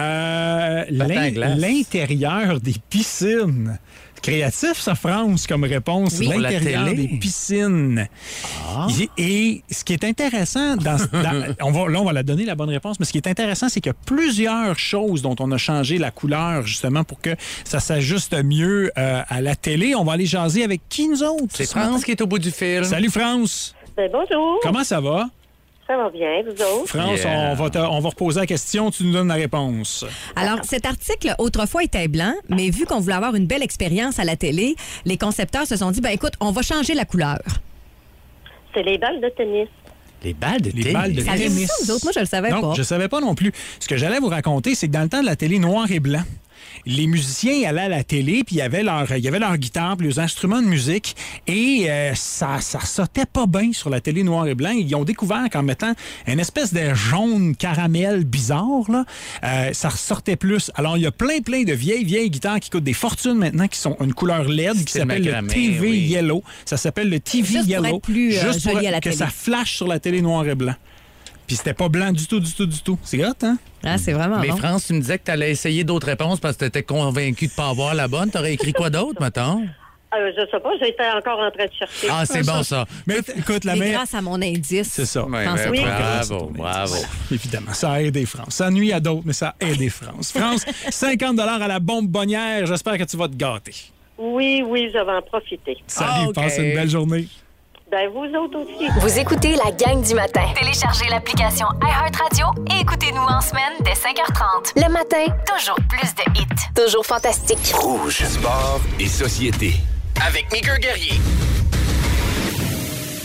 [SPEAKER 7] glace.
[SPEAKER 3] L'intérieur des piscines. Créatif, ça, France, comme réponse.
[SPEAKER 7] Oui.
[SPEAKER 3] L'intérieur des piscines.
[SPEAKER 7] Ah.
[SPEAKER 3] Et ce qui est intéressant, on va la donner la bonne réponse, mais ce qui est intéressant, c'est qu'il y a plusieurs choses dont on a changé la couleur, justement, pour que ça s'ajuste mieux à la télé. On va aller jaser avec qui, nous autres?
[SPEAKER 7] C'est France qui est au bout du fil.
[SPEAKER 3] Salut, France.
[SPEAKER 13] Bonjour.
[SPEAKER 3] Comment ça va?
[SPEAKER 13] Ça va bien, vous autres?
[SPEAKER 3] France, on va reposer la question, tu nous donnes la réponse.
[SPEAKER 6] Alors, cet article, autrefois, était blanc, mais vu qu'on voulait avoir une belle expérience à la télé, les concepteurs se sont dit, écoute, on va changer la couleur.
[SPEAKER 13] C'est les balles de tennis.
[SPEAKER 7] Les balles de tennis?
[SPEAKER 3] Les balles de tennis.
[SPEAKER 6] Ça, vous autres? Moi, je le savais pas.
[SPEAKER 3] Non, je savais pas non plus. Ce que j'allais vous raconter, c'est que dans le temps de la télé noir et blanc, les musiciens allaient à la télé, puis il y avait leur guitare, puis leurs instruments de musique, et ça sautait pas bien sur la télé noir et blanc. Ils ont découvert qu'en mettant une espèce de jaune caramel bizarre, là, ça ressortait plus. Alors, il y a plein de vieilles guitares qui coûtent des fortunes maintenant, qui sont une couleur LED, qui s'appelle le TV Yellow. Ça s'appelle le TV
[SPEAKER 6] Juste
[SPEAKER 3] Yellow.
[SPEAKER 6] pour être plus
[SPEAKER 3] Juste pour
[SPEAKER 6] joli à la
[SPEAKER 3] que
[SPEAKER 6] télé.
[SPEAKER 3] ça flash sur la télé noir et blanc. Puis c'était pas blanc du tout. C'est hot, hein?
[SPEAKER 6] Ah, c'est vraiment
[SPEAKER 7] Mais
[SPEAKER 6] bon.
[SPEAKER 7] France, tu me disais que tu allais essayer d'autres réponses parce que tu étais convaincu de ne pas avoir la bonne. Tu aurais écrit quoi d'autre, mettons?
[SPEAKER 13] Je sais pas, j'étais encore en train de chercher.
[SPEAKER 7] Ah, c'est bon, ça.
[SPEAKER 3] Mais écoute,
[SPEAKER 6] Mais grâce à mon indice.
[SPEAKER 3] C'est ça.
[SPEAKER 7] Oui. Bravo.
[SPEAKER 3] Évidemment, ça a aidé France. Ça nuit à d'autres, mais ça a aidé France. France, 50 $ à la Bonbonnière. J'espère que tu vas te gâter.
[SPEAKER 13] Oui, je vais en profiter.
[SPEAKER 3] Salut, passe une belle journée.
[SPEAKER 13] Ben, vous autres aussi.
[SPEAKER 1] Vous écoutez la gang du matin.
[SPEAKER 2] Téléchargez l'application iHeartRadio et écoutez-nous en semaine dès 5h30.
[SPEAKER 1] Le matin,
[SPEAKER 2] Toujours plus de hits.
[SPEAKER 1] toujours fantastique.
[SPEAKER 4] Rouge. Sport et société. Avec Miguel Guerrier.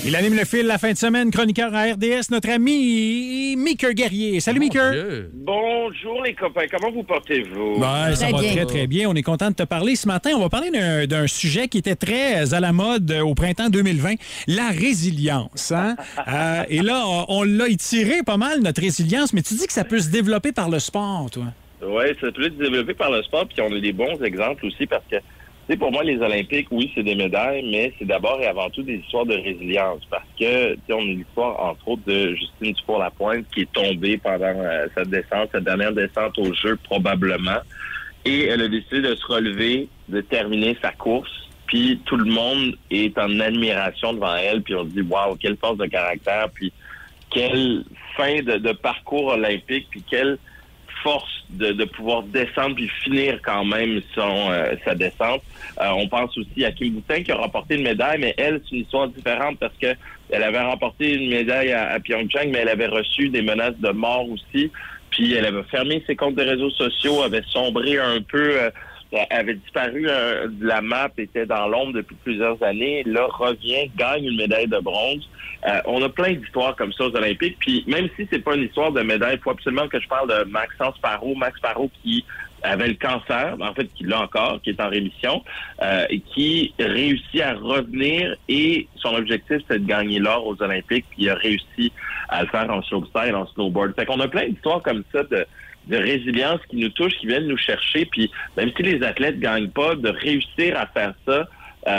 [SPEAKER 3] Il anime le fil la fin de semaine, chroniqueur à RDS, notre ami Mickey Guerrier. Salut, Mickey.
[SPEAKER 14] Bonjour, les copains. Comment vous portez-vous?
[SPEAKER 3] Ben, ça va très, très bien. On est content de te parler. Ce matin, on va parler d'un sujet qui était très à la mode au printemps 2020, la résilience. Hein? Et là, on l'a étiré pas mal, notre résilience, mais tu dis que ça peut se développer par le sport, toi.
[SPEAKER 14] Oui, ça peut se développer par le sport, puis on a des bons exemples aussi, parce que, tu sais, pour moi, les Olympiques, oui, c'est des médailles, mais c'est d'abord et avant tout des histoires de résilience, parce que, tu sais, on a l'histoire, entre autres, de Justine Dufour-Lapointe, qui est tombée pendant sa descente, sa dernière descente au jeu, probablement, et elle a décidé de se relever, de terminer sa course, puis tout le monde est en admiration devant elle, puis on se dit, waouh, quelle force de caractère, puis quelle fin de parcours olympique, puis quelle force de pouvoir descendre puis finir quand même sa descente. On pense aussi à Kim Boutin qui a remporté une médaille, mais elle, c'est une histoire différente parce que elle avait remporté une médaille à Pyeongchang, mais elle avait reçu des menaces de mort aussi. Puis elle avait fermé ses comptes de réseaux sociaux, avait sombré un peu, avait disparu de la map, était dans l'ombre depuis plusieurs années. Là, revient, gagne une médaille de bronze. On a plein d'histoires comme ça aux Olympiques. Puis même si c'est pas une histoire de médaille, il faut absolument que je parle de Maxence Parot. Max Parot qui avait le cancer, en fait, qui l'a encore, qui est en rémission, et qui réussit à revenir. Et son objectif, c'est de gagner l'or aux Olympiques. Puis il a réussi à le faire en slopestyle, en snowboard. Fait qu'on a plein d'histoires comme ça de résilience qui nous touchent, qui viennent nous chercher. Puis même si les athlètes gagnent pas, de réussir à faire ça,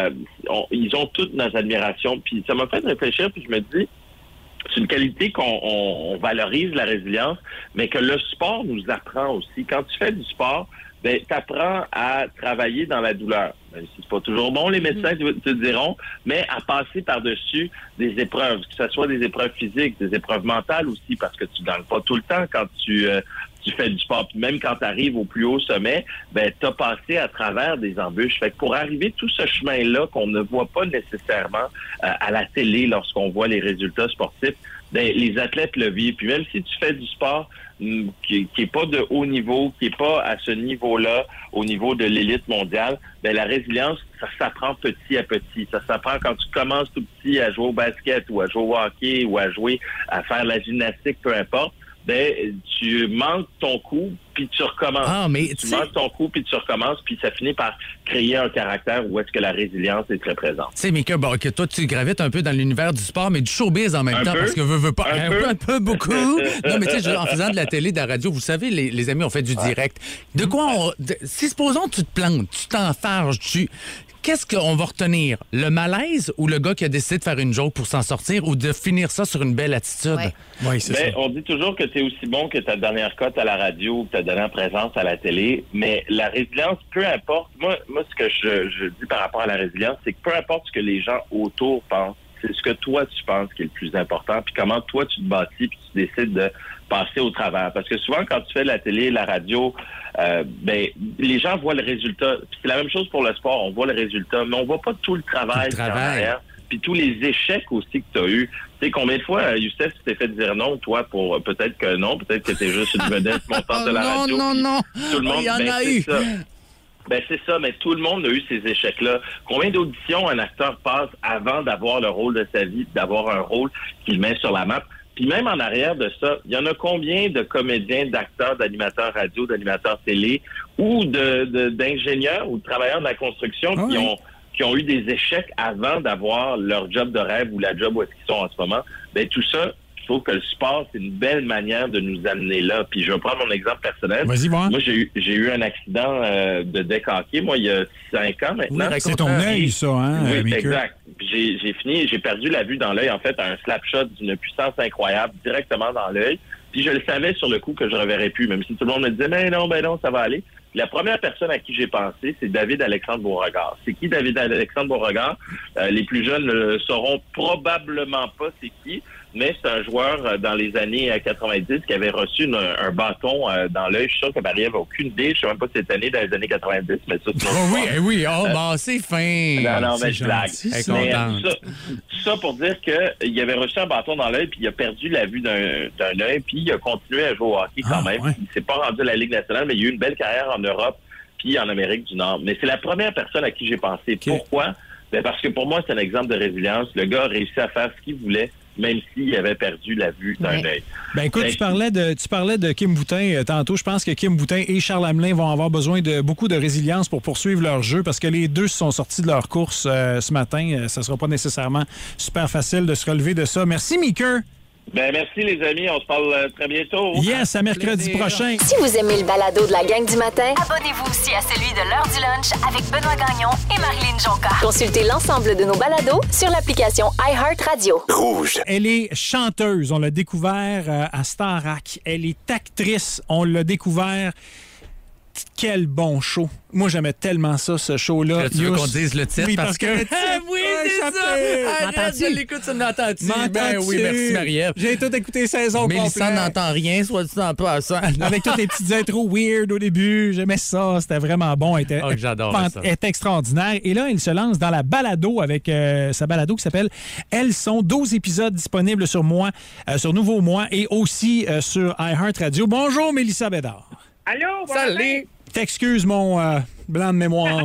[SPEAKER 14] ils ont toute notre admiration. Puis ça m'a fait réfléchir, puis je me dis, c'est une qualité qu'on valorise, la résilience, mais que le sport nous apprend aussi. Quand tu fais du sport, ben, tu apprends à travailler dans la douleur. Même si c'est pas toujours bon, les médecins te diront, mais à passer par-dessus des épreuves, que ce soit des épreuves physiques, des épreuves mentales aussi, parce que tu gagnes pas tout le temps quand tu fais du sport. Puis même quand tu arrives au plus haut sommet, ben tu as passé à travers des embûches. Fait que pour arriver tout ce chemin-là qu'on ne voit pas nécessairement à la télé lorsqu'on voit les résultats sportifs, ben les athlètes le vivent. Puis même si tu fais du sport qui est pas de haut niveau, qui est pas à ce niveau-là, au niveau de l'élite mondiale, ben la résilience, ça s'apprend petit à petit. Ça s'apprend quand tu commences tout petit à jouer au basket ou à jouer au hockey ou à faire la gymnastique, peu importe. Ben, tu manques ton coup, puis tu recommences. Tu manques ton coup, puis tu recommences, puis ça finit par créer un caractère où est-ce que la résilience est très présente.
[SPEAKER 7] Tu sais, Mika, bon, que toi, tu gravites un peu dans l'univers du sport, mais du showbiz en même temps, parce que veux pas... Un peu, beaucoup. Non, mais tu sais, en faisant de la télé, de la radio, vous savez, les amis, on fait du direct. De quoi si, supposons, tu te plantes, tu t'enfarges, qu'est-ce qu'on va retenir? Le malaise ou le gars qui a décidé de faire une joke pour s'en sortir ou de finir ça sur une belle attitude?
[SPEAKER 14] Oui, c'est ça. On dit toujours que tu es aussi bon que ta dernière cote à la radio ou que ta dernière présence à la télé, mais la résilience, peu importe. Moi ce que je dis par rapport à la résilience, c'est que peu importe ce que les gens autour pensent, c'est ce que toi, tu penses qui est le plus important, puis comment toi, tu te bâtis, puis tu décides de passer au travers. Parce que souvent, quand tu fais la télé, la radio, ben les gens voient le résultat. Puis c'est la même chose pour le sport. On voit le résultat, mais on voit pas tout le travail. Puis tous les échecs aussi que tu as eu. Tu sais, combien de fois, Youssef, tu t'es fait dire non, toi, pour peut-être que non, peut-être que t'es juste une vedette montante de la radio.
[SPEAKER 7] Non.
[SPEAKER 14] Tout le monde,
[SPEAKER 7] il y en a eu.
[SPEAKER 14] Ben c'est ça, mais tout le monde a eu ces échecs-là. Combien d'auditions un acteur passe avant d'avoir le rôle de sa vie, d'avoir un rôle qu'il met sur la map? Puis même en arrière de ça, il y en a combien de comédiens, d'acteurs, d'animateurs radio, d'animateurs télé ou d'ingénieurs ou de travailleurs de la construction qui ont eu des échecs avant d'avoir leur job de rêve ou la job où est-ce qu'ils sont en ce moment? Ben tout ça, je trouve que le sport, c'est une belle manière de nous amener là. Puis je vais prendre mon exemple personnel.
[SPEAKER 3] Vas-y, voir.
[SPEAKER 14] Moi, j'ai eu un accident de deck hockey, moi, il y a 5 ans maintenant.
[SPEAKER 3] Oui, c'est ton œil, ça, hein?
[SPEAKER 14] Oui, exact. J'ai perdu la vue dans l'œil, en fait, un slap shot d'une puissance incroyable, directement dans l'œil. Puis je le savais sur le coup que je ne reverrais plus, même si tout le monde me disait, ben non, ça va aller. La première personne à qui j'ai pensé, c'est David-Alexandre Beauregard. C'est qui David-Alexandre Beauregard? Les plus jeunes ne le sauront probablement pas c'est qui, mais c'est un joueur dans les années 90 qui avait reçu un bâton dans l'œil. Je suis sûr que Marie-Ève n'a aucune idée. Je ne sais même pas cette année, dans les années 90, mais ça, c'est
[SPEAKER 7] c'est fin.
[SPEAKER 14] Non, mais je blague. Mais tout ça pour dire qu'il avait reçu un bâton dans l'œil, puis il a perdu la vue d'un œil, puis il a continué à jouer au hockey quand même. Ouais. Il s'est pas rendu à la Ligue nationale, mais il a eu une belle carrière en Europe puis en Amérique du Nord. Mais c'est la première personne à qui j'ai pensé. Pourquoi? Ben, parce que pour moi, c'est un exemple de résilience. Le gars a réussi à faire ce qu'il voulait, même s'il avait perdu la vue d'un œil.
[SPEAKER 3] Ben écoute, tu parlais de Kim Boutin tantôt. Je pense que Kim Boutin et Charles Hamelin vont avoir besoin de beaucoup de résilience pour poursuivre leur jeu parce que les deux se sont sortis de leur course ce matin. Ça sera pas nécessairement super facile de se relever de ça. Merci, Meeker.
[SPEAKER 14] Ben merci les amis, on se parle très bientôt.
[SPEAKER 3] Yes, à mercredi prochain.
[SPEAKER 1] Si vous aimez le balado de la gang du matin,
[SPEAKER 2] abonnez-vous aussi à celui de l'heure du lunch avec Benoît Gagnon et Marilyn Jonca.
[SPEAKER 1] Consultez l'ensemble de nos balados sur l'application iHeartRadio.
[SPEAKER 4] Rouge.
[SPEAKER 3] Elle est chanteuse, on l'a découvert à Starac. Elle est actrice, on l'a découvert. Quel bon show. Moi, j'aimais tellement ça, ce show-là.
[SPEAKER 7] Là, tu veux qu'on dise le titre?
[SPEAKER 3] Oui, parce que...
[SPEAKER 7] oui, c'est ça! Arrête de l'écoute, tu m'entends-tu? Ben oui, merci, Marie-Ève.
[SPEAKER 3] J'ai tout écouté saison complète.
[SPEAKER 7] Mélissa n'entend rien, soit dit en passant.
[SPEAKER 3] Avec toutes les petites intros weird au début. J'aimais ça. C'était vraiment bon.
[SPEAKER 7] J'adore ça.
[SPEAKER 3] Elle est extraordinaire. Et là, il se lance dans la balado avec sa balado qui s'appelle Elles sont 12 épisodes disponibles sur moi, sur Nouveau Moi et aussi sur iHeartRadio. Bonjour, Mélissa Bédard.
[SPEAKER 15] Allô,
[SPEAKER 3] salut! T'excuses mon blanc de mémoire.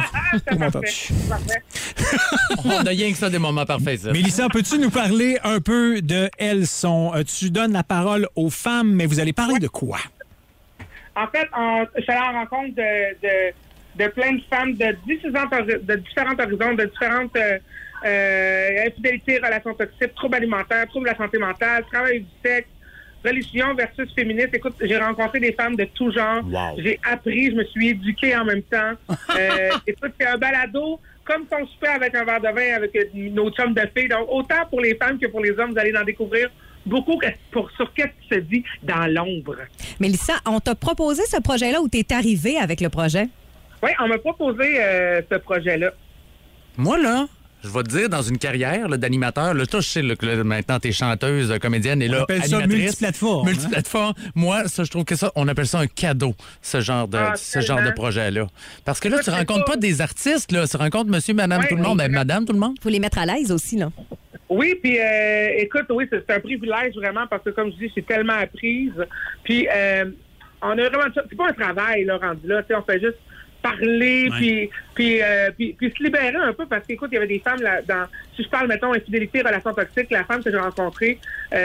[SPEAKER 7] On a rien que ça des moments parfaits, ça.
[SPEAKER 3] Mélissa, peux-tu nous parler un peu de Elles sont? Tu donnes la parole aux femmes, mais vous allez parler de quoi?
[SPEAKER 15] En fait, je suis allée en rencontre de plein de femmes de différents horizons, de différentes infidélités, relations toxiques, troubles alimentaires, troubles de la santé mentale, travail du sexe, religion versus féministe. Écoute, j'ai rencontré des femmes de tout genre.
[SPEAKER 7] Wow.
[SPEAKER 15] J'ai appris, je me suis éduquée en même temps. Écoute, c'est un balado comme si on se fait avec un verre de vin avec nos chums de filles. Donc, autant pour les femmes que pour les hommes, vous allez en découvrir beaucoup sur qu'est-ce qui se dit dans l'ombre.
[SPEAKER 6] Mélissa, on t'a proposé ce projet-là ou t'es arrivée avec le projet?
[SPEAKER 15] Oui, on m'a proposé ce projet-là.
[SPEAKER 7] Moi, là, je vais te dire, dans une carrière d'animateur, là, toi, je sais là, que là, maintenant, t'es chanteuse, comédienne et là,
[SPEAKER 3] on appelle
[SPEAKER 7] animatrice.
[SPEAKER 3] ça multiplateforme.
[SPEAKER 7] Multiplateforme. Hein? Moi, ça, je trouve que ça, on appelle ça un cadeau, ce genre de projet-là. Parce que là, tu rencontres pas des artistes, là. Tu rencontres monsieur, madame, tout le monde. Ben, madame, tout le monde.
[SPEAKER 6] Faut les mettre à l'aise aussi, là.
[SPEAKER 15] Oui, puis écoute, oui, c'est un privilège vraiment parce que, comme je dis, j'ai tellement apprise. Puis, on a vraiment... C'est pas un travail, là, rendu là. On fait juste parler, puis se libérer un peu, parce qu'écoute, il y avait des femmes là, si je parle, mettons, infidélité, relation toxique, la femme que j'ai rencontrée,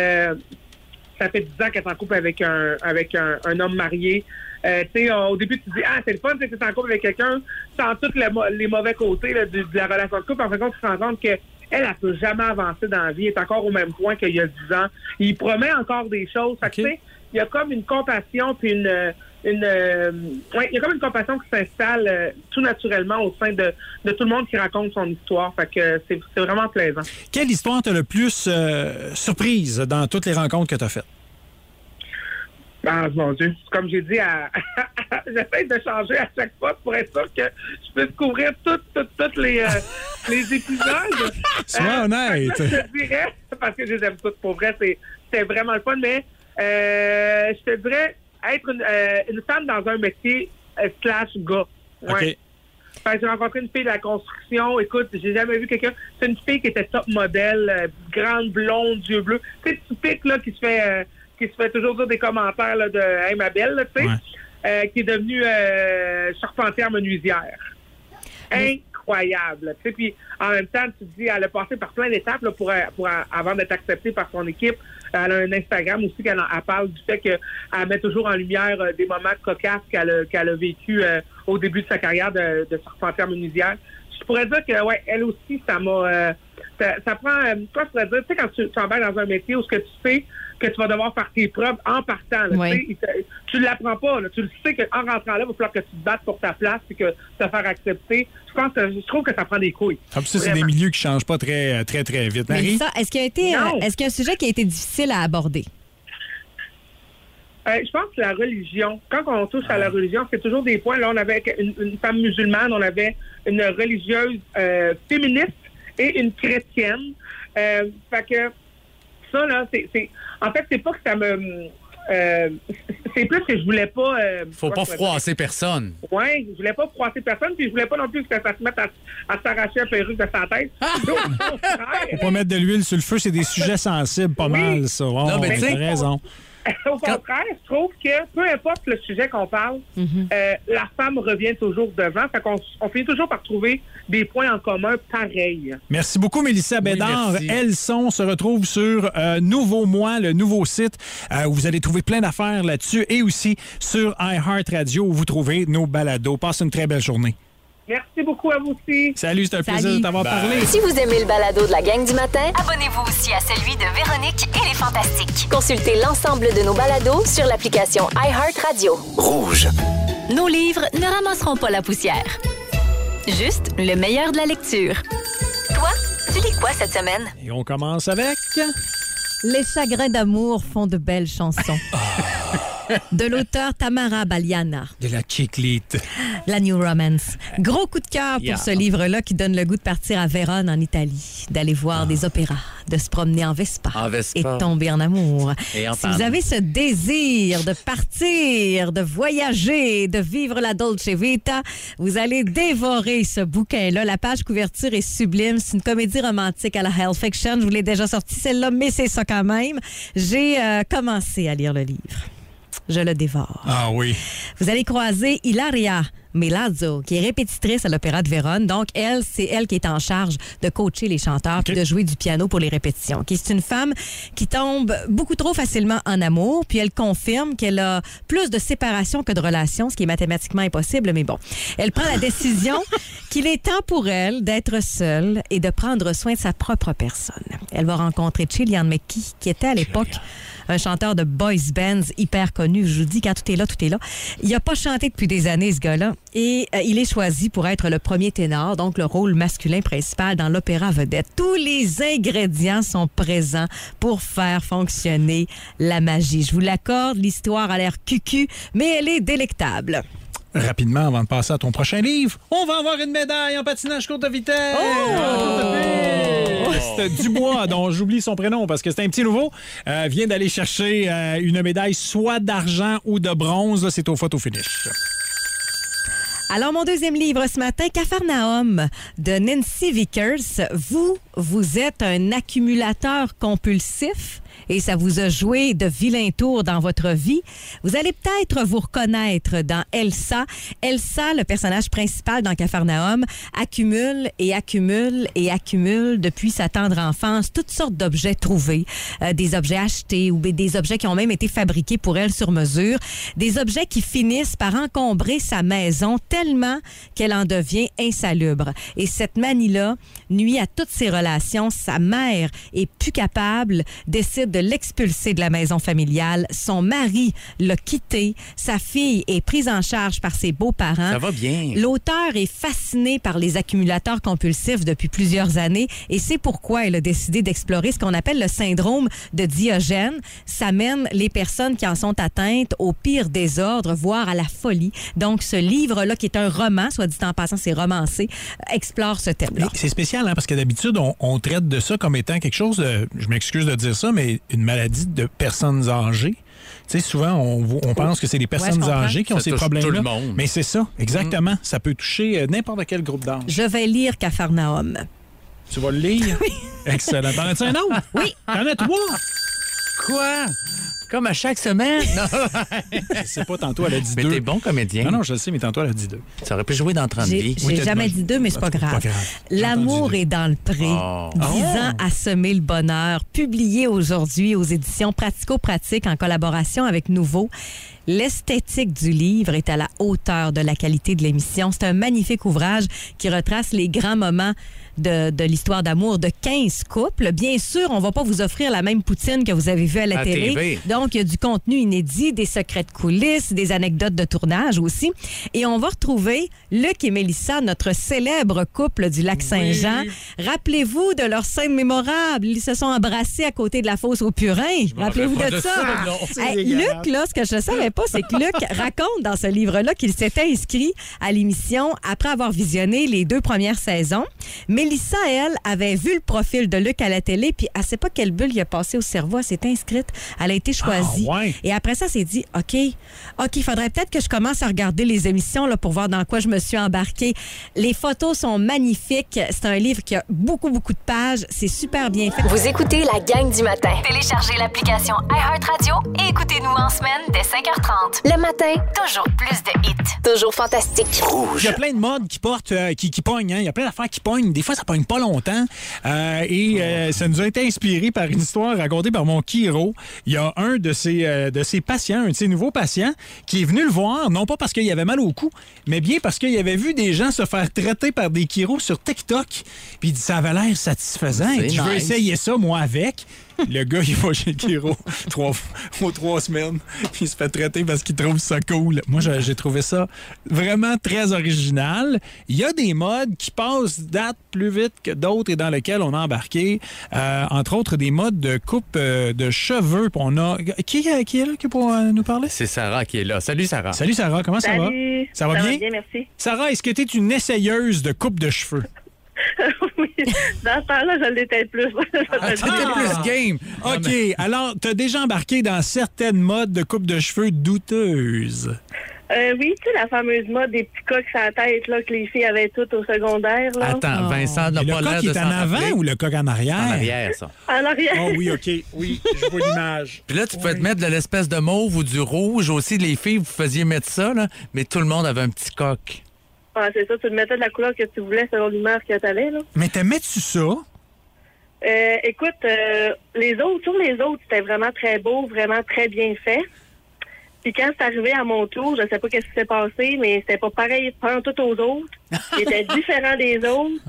[SPEAKER 15] ça fait 10 ans qu'elle est en couple avec un homme marié. Au début, tu dis, c'est le fun, tu es en couple avec quelqu'un, sans tous les mauvais côtés là, de la relation de couple. En fin de compte, tu te rends compte que elle peut jamais avancer dans la vie, elle est encore au même point qu'il y a 10 ans. Il promet encore des choses. Fait que, tu sais, il y a comme une compassion, puis il y a comme une compassion qui s'installe tout naturellement au sein de tout le monde qui raconte son histoire. Fait que c'est vraiment plaisant.
[SPEAKER 3] Quelle histoire t'a le plus surprise dans toutes les rencontres que tu as faites?
[SPEAKER 15] Ah, mon Dieu. Comme j'ai dit, j'essaie de changer à chaque fois pour être sûr que je puisse couvrir toutes les épisodes.
[SPEAKER 3] Sois honnête.
[SPEAKER 15] Je dirais, parce que je les aime toutes. Pour vrai, c'est vraiment le fun, mais je te dirais être une femme dans un métier /gars. Ouais.
[SPEAKER 3] Okay.
[SPEAKER 15] J'ai rencontré une fille de la construction. Écoute, j'ai jamais vu quelqu'un. C'est une fille qui était top modèle, grande, blonde, yeux bleus. C'est typique, là, qui se fait toujours dire des commentaires là, de « Hey, ma belle », tu sais, qui est devenue charpentière menuisière. Incroyable. Tu sais, puis en même temps, tu te dis, elle a passé par plein d'étapes là, avant d'être acceptée par son équipe. Elle a un Instagram aussi qu'elle parle du fait qu'elle met toujours en lumière des moments cocasses qu'elle a vécu au début de sa carrière de charpentière menuisière. Je pourrais dire que, ouais, elle aussi, ça m'a... ça prend... quoi je pourrais dire? Tu sais, quand tu t'embarques dans un métier où ce que tu sais que tu vas devoir faire tes preuves en partant. Là, tu ne l'apprends pas. Là, tu le sais qu'en rentrant là, il va falloir que tu te battes pour ta place et que te faire accepter. Je trouve que ça prend des couilles.
[SPEAKER 3] Comme ça, c'est des milieux qui ne changent pas très, très, très vite. Marie?
[SPEAKER 6] Mélissa, est-ce qu'il y a un sujet qui a été difficile à aborder?
[SPEAKER 15] Je pense que la religion, quand on touche à la religion, c'est toujours des points. Là, on avait une femme musulmane, on avait une religieuse féministe et une chrétienne. Fait que ça, là, en fait, c'est pas que ça me... c'est plus que je voulais pas...
[SPEAKER 7] faut pas froisser personne.
[SPEAKER 15] Oui, je voulais pas froisser personne, puis je voulais pas non plus que ça se mette à s'arracher la perruque de sa tête.
[SPEAKER 3] Faut pas mettre de l'huile sur le feu, c'est des sujets sensibles, pas mal, ça. Oh,
[SPEAKER 7] non, mais tu sais,
[SPEAKER 3] t'as raison.
[SPEAKER 15] Au contraire, je trouve que peu importe le sujet qu'on parle, la femme revient toujours devant. Fait qu'on finit toujours par trouver des points en commun pareils.
[SPEAKER 3] Merci beaucoup, Mélissa Bédard. Elles se retrouve sur Nouveau Moi, le nouveau site où vous allez trouver plein d'affaires là-dessus et aussi sur iHeartRadio où vous trouvez nos balados. Passe une très belle journée.
[SPEAKER 15] Merci beaucoup à vous aussi.
[SPEAKER 3] Salut, c'est un plaisir de t'avoir parlé.
[SPEAKER 1] Si vous aimez le balado de la gang du matin,
[SPEAKER 2] abonnez-vous aussi à celui de Véronique et les Fantastiques.
[SPEAKER 1] Consultez l'ensemble de nos balados sur l'application iHeartRadio.
[SPEAKER 4] Rouge.
[SPEAKER 2] Nos livres ne ramasseront pas la poussière. Juste le meilleur de la lecture. Toi, tu lis quoi cette semaine?
[SPEAKER 3] Et on commence avec...
[SPEAKER 6] Les chagrins d'amour font de belles chansons. De l'auteur Tamara Baliana.
[SPEAKER 3] De la chiclite.
[SPEAKER 6] La New Romance. Gros coup de cœur pour ce livre-là qui donne le goût de partir à Vérone, en Italie, d'aller voir des opéras, de se promener en Vespa, et de tomber en amour. Si vous avez ce désir de partir, de voyager, de vivre la Dolce Vita, vous allez dévorer ce bouquin-là. La page couverture est sublime. C'est une comédie romantique à la Hell Fiction. Je vous l'ai déjà sorti celle-là, mais c'est ça quand même. J'ai commencé à lire le livre. Je le dévore.
[SPEAKER 3] Ah oui.
[SPEAKER 6] Vous allez croiser Ilaria Melazzo, qui est répétitrice à l'Opéra de Vérone. Donc, c'est elle qui est en charge de coacher les chanteurs puis de jouer du piano pour les répétitions. C'est une femme qui tombe beaucoup trop facilement en amour, puis elle confirme qu'elle a plus de séparation que de relations, ce qui est mathématiquement impossible, mais bon. Elle prend la décision qu'il est temps pour elle d'être seule et de prendre soin de sa propre personne. Elle va rencontrer Cillian McKee, qui était à l'époque un chanteur de boys bands hyper connu. Je vous dis, quand tout est là, tout est là. Il n'a pas chanté depuis des années, ce gars-là. Et il est choisi pour être le premier ténor, donc le rôle masculin principal dans l'opéra vedette. Tous les ingrédients sont présents pour faire fonctionner la magie. Je vous l'accorde, l'histoire a l'air cucu, mais elle est délectable.
[SPEAKER 3] Rapidement, avant de passer à ton prochain livre, on va avoir une médaille en patinage courte vitesse. C'est Dubois, dont j'oublie son prénom parce que c'est un petit nouveau, vient d'aller chercher une médaille soit d'argent ou de bronze. Là, c'est au photo finish.
[SPEAKER 6] Alors, mon deuxième livre ce matin, Capharnaüm, de Nancy Vickers. Vous êtes un accumulateur compulsif et ça vous a joué de vilains tours dans votre vie. Vous allez peut-être vous reconnaître dans Elsa. Elsa, le personnage principal dans Capharnaüm, accumule et accumule et accumule depuis sa tendre enfance toutes sortes d'objets trouvés, des objets achetés ou des objets qui ont même été fabriqués pour elle sur mesure, des objets qui finissent par encombrer sa maison tellement qu'elle en devient insalubre. Et cette manie-là nuit à toutes ses relations. Sa mère est plus capable, décide de l'expulser de la maison familiale. Son mari l'a quitté. Sa fille est prise en charge par ses beaux-parents.
[SPEAKER 7] Ça va bien.
[SPEAKER 6] L'auteur est fasciné par les accumulateurs compulsifs depuis plusieurs années et c'est pourquoi elle a décidé d'explorer ce qu'on appelle le syndrome de Diogène. Ça mène les personnes qui en sont atteintes au pire désordre, voire à la folie. Donc, ce livre-là, qui est un roman, soit dit en passant, c'est romancé, explore ce thème-là.
[SPEAKER 3] C'est spécial, hein, parce que d'habitude, on traite de ça comme étant quelque chose de, je m'excuse de dire ça, mais une maladie de personnes âgées. Tu sais, souvent, on pense que c'est les personnes âgées qui ont ces problèmes-là. Tout le monde. Mais c'est ça, exactement. Ça peut toucher n'importe quel groupe d'âge.
[SPEAKER 6] Je vais lire Capharnaüm.
[SPEAKER 3] Tu vas le lire?
[SPEAKER 6] Oui.
[SPEAKER 3] Excellent. T'en as-tu un autre?
[SPEAKER 6] Oui.
[SPEAKER 3] T'en as 3?
[SPEAKER 7] Quoi? Comme à chaque semaine? Non.
[SPEAKER 3] Je sais pas, tantôt elle a dit 2.
[SPEAKER 7] Mais t'es bon comédien.
[SPEAKER 3] Non, je le sais, mais tantôt elle a dit 2.
[SPEAKER 7] Ça aurait pu jouer dans 30 vies.
[SPEAKER 6] J'ai jamais dit 2, mais c'est pas grave. L'amour est dans le pré. 10 ans à semer le bonheur. Publié aujourd'hui aux éditions Pratico-Pratique en collaboration avec Nouveau. L'esthétique du livre est à la hauteur de la qualité de l'émission. C'est un magnifique ouvrage qui retrace les grands moments de l'histoire d'amour de 15 couples. Bien sûr, on va pas vous offrir la même poutine que vous avez vue à la télé. TV. Donc, il y a du contenu inédit, des secrets de coulisses, des anecdotes de tournage aussi. Et on va retrouver Luc et Mélissa, notre célèbre couple du Lac-Saint-Jean. Oui. Rappelez-vous de leur scène mémorable. Ils se sont embrassés à côté de la fosse aux Purins. Rappelez-vous de ça. Luc, là, ce que je ne savais pas, c'est que Luc raconte dans ce livre-là qu'il s'était inscrit à l'émission après avoir visionné les 2 premières saisons. Mélissa, elle, avait vu le profil de Luc à la télé, puis elle ne sait pas quelle bulle il a passé au cerveau. Elle s'est inscrite. Elle a été choisie.
[SPEAKER 3] Ah, ouais.
[SPEAKER 6] Et après ça, elle s'est dit, OK, il faudrait peut-être que je commence à regarder les émissions là, pour voir dans quoi je me suis embarquée. Les photos sont magnifiques. C'est un livre qui a beaucoup, beaucoup de pages. C'est super bien fait.
[SPEAKER 1] Vous écoutez la gang du matin.
[SPEAKER 2] Téléchargez l'application iHeartRadio et écoutez-nous en semaine dès 5h30.
[SPEAKER 1] Le matin,
[SPEAKER 2] Toujours plus de hits.
[SPEAKER 1] toujours fantastique.
[SPEAKER 3] Il y a plein de modes qui portent, qui pognent. Hein? Il y a plein d'affaires qui pognent. Des fois, ça pogne pas longtemps. Ça nous a été inspiré par une histoire racontée par mon Kiro. Il y a un de ses patients, un de ses nouveaux patients, qui est venu le voir, non pas parce qu'il avait mal au cou, mais bien parce qu'il avait vu des gens se faire traiter par des chiros sur TikTok. Puis il dit, ça avait l'air satisfaisant. Et je veux essayer ça, moi, avec. Le gars, il va chez le chiro 3 semaines, puis il se fait traiter parce qu'il trouve ça cool. Moi, j'ai trouvé ça vraiment très original. Il y a des modes qui passent date plus vite que d'autres et dans lesquels on a embarqué. Entre autres, des modes de coupe de cheveux. Puis on a... Qui est là pour nous parler?
[SPEAKER 7] C'est Sarah qui est là. Salut, Sarah.
[SPEAKER 3] Salut, Sarah. Comment ça va? Ça va bien?
[SPEAKER 13] Ça va bien, merci.
[SPEAKER 3] Sarah, est-ce que tu es une essayeuse de coupe de cheveux?
[SPEAKER 13] Oui, dans ce temps-là, je l'étais plus.
[SPEAKER 3] T'étais plus game. OK. Alors, t'as déjà embarqué dans certaines modes de coupe de cheveux douteuses.
[SPEAKER 13] Oui, tu sais, la fameuse mode des petits coques sur la tête là, que les filles avaient toutes au secondaire. Là.
[SPEAKER 7] Attends, Vincent n'a pas l'air de s'en rappeler.
[SPEAKER 3] Le coq est en avant ou le coq en arrière?
[SPEAKER 7] En arrière, ça.
[SPEAKER 13] En arrière.
[SPEAKER 3] Oh oui, OK. Oui, je vois l'image.
[SPEAKER 7] Puis là, tu pouvais te mettre de l'espèce de mauve ou du rouge aussi. Les filles, vous faisiez mettre ça, là, mais tout le monde avait un petit coq.
[SPEAKER 13] Ah, c'est ça, tu te mettais de la couleur que tu voulais selon l'humeur que t'allais, là.
[SPEAKER 3] Mais t'aimais-tu ça?
[SPEAKER 13] Écoute, les autres, c'était vraiment très beau, vraiment très bien fait. Puis quand c'est arrivé à mon tour, je sais pas qu'est-ce qui s'est passé, mais c'était pas pareil tout aux autres. Il était différent des autres.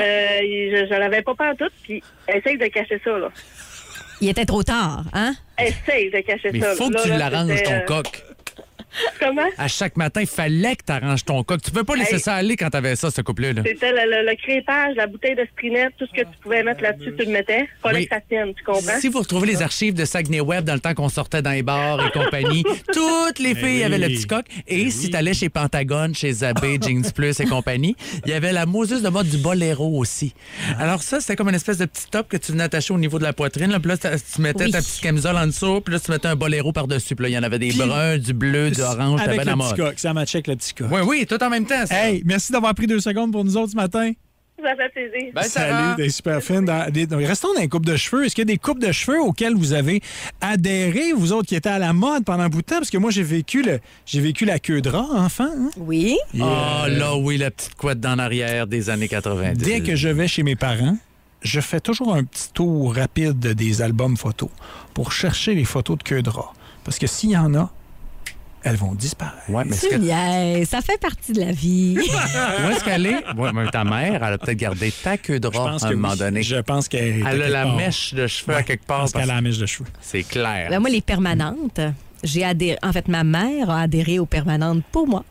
[SPEAKER 13] Je l'avais pas tout, puis essaye de cacher ça, là.
[SPEAKER 6] Il était trop tard, hein?
[SPEAKER 13] Essaye de cacher
[SPEAKER 7] mais
[SPEAKER 13] ça.
[SPEAKER 7] Mais faut que tu l'arranges, ton coq.
[SPEAKER 13] Comment?
[SPEAKER 7] À chaque matin, il fallait que tu arranges ton coq. Tu peux pas laisser ça aller quand t'avais ça, ce couple-là.
[SPEAKER 13] C'était le crépage, la bouteille de Strinet, tout ce que tu pouvais mettre là-dessus, tu le mettais. Fallait que ça tienne, tu comprends?
[SPEAKER 7] Si vous retrouvez les archives de Saguenay Web dans le temps qu'on sortait dans les bars et compagnie, toutes les filles avaient le petit coq. Et si t'allais chez Pentagone, chez Zabé, Jeans Plus et compagnie, il y avait la mousseuse de mode du boléro aussi. Alors ça, c'était comme une espèce de petit top que tu venais attacher au niveau de la poitrine. Là. Puis là, tu mettais ta petite camisole en dessous, puis là, tu mettais un boléro par-dessus. Puis là, il y en avait des bruns, du bleu, du orange,
[SPEAKER 3] avec
[SPEAKER 7] le
[SPEAKER 3] petit coq, ça matchait avec le petit coq.
[SPEAKER 7] Oui, oui, tout en même temps. Ça.
[SPEAKER 3] Hey, merci d'avoir pris 2 secondes pour nous autres ce matin.
[SPEAKER 13] Ça fait plaisir.
[SPEAKER 7] Ben,
[SPEAKER 3] salut, t'es super fine. Restons dans les coupes de cheveux. Est-ce qu'il y a des coupes de cheveux auxquelles vous avez adhéré, vous autres qui étaient à la mode pendant un bout de temps? Parce que moi, j'ai vécu la queue de rat, enfant. Hein?
[SPEAKER 6] Oui.
[SPEAKER 7] Là, oui, la petite couette d'en arrière des années 90.
[SPEAKER 3] Dès que je vais chez mes parents, je fais toujours un petit tour rapide des albums photos pour chercher les photos de queue de rat. Parce que s'il y en a, elles vont disparaître.
[SPEAKER 7] Ouais, mais
[SPEAKER 6] ça fait partie de la vie.
[SPEAKER 7] Où est-ce qu'elle est? Ouais, mais ta mère, elle a peut-être gardé ta queue de rat à un moment donné.
[SPEAKER 3] Je pense qu'elle
[SPEAKER 7] a la mèche de cheveux à quelque part.
[SPEAKER 3] Je pense qu'elle a la mèche de cheveux.
[SPEAKER 7] C'est clair.
[SPEAKER 6] Là, moi, les permanentes, j'ai adhéré. En fait, ma mère a adhéré aux permanentes pour moi.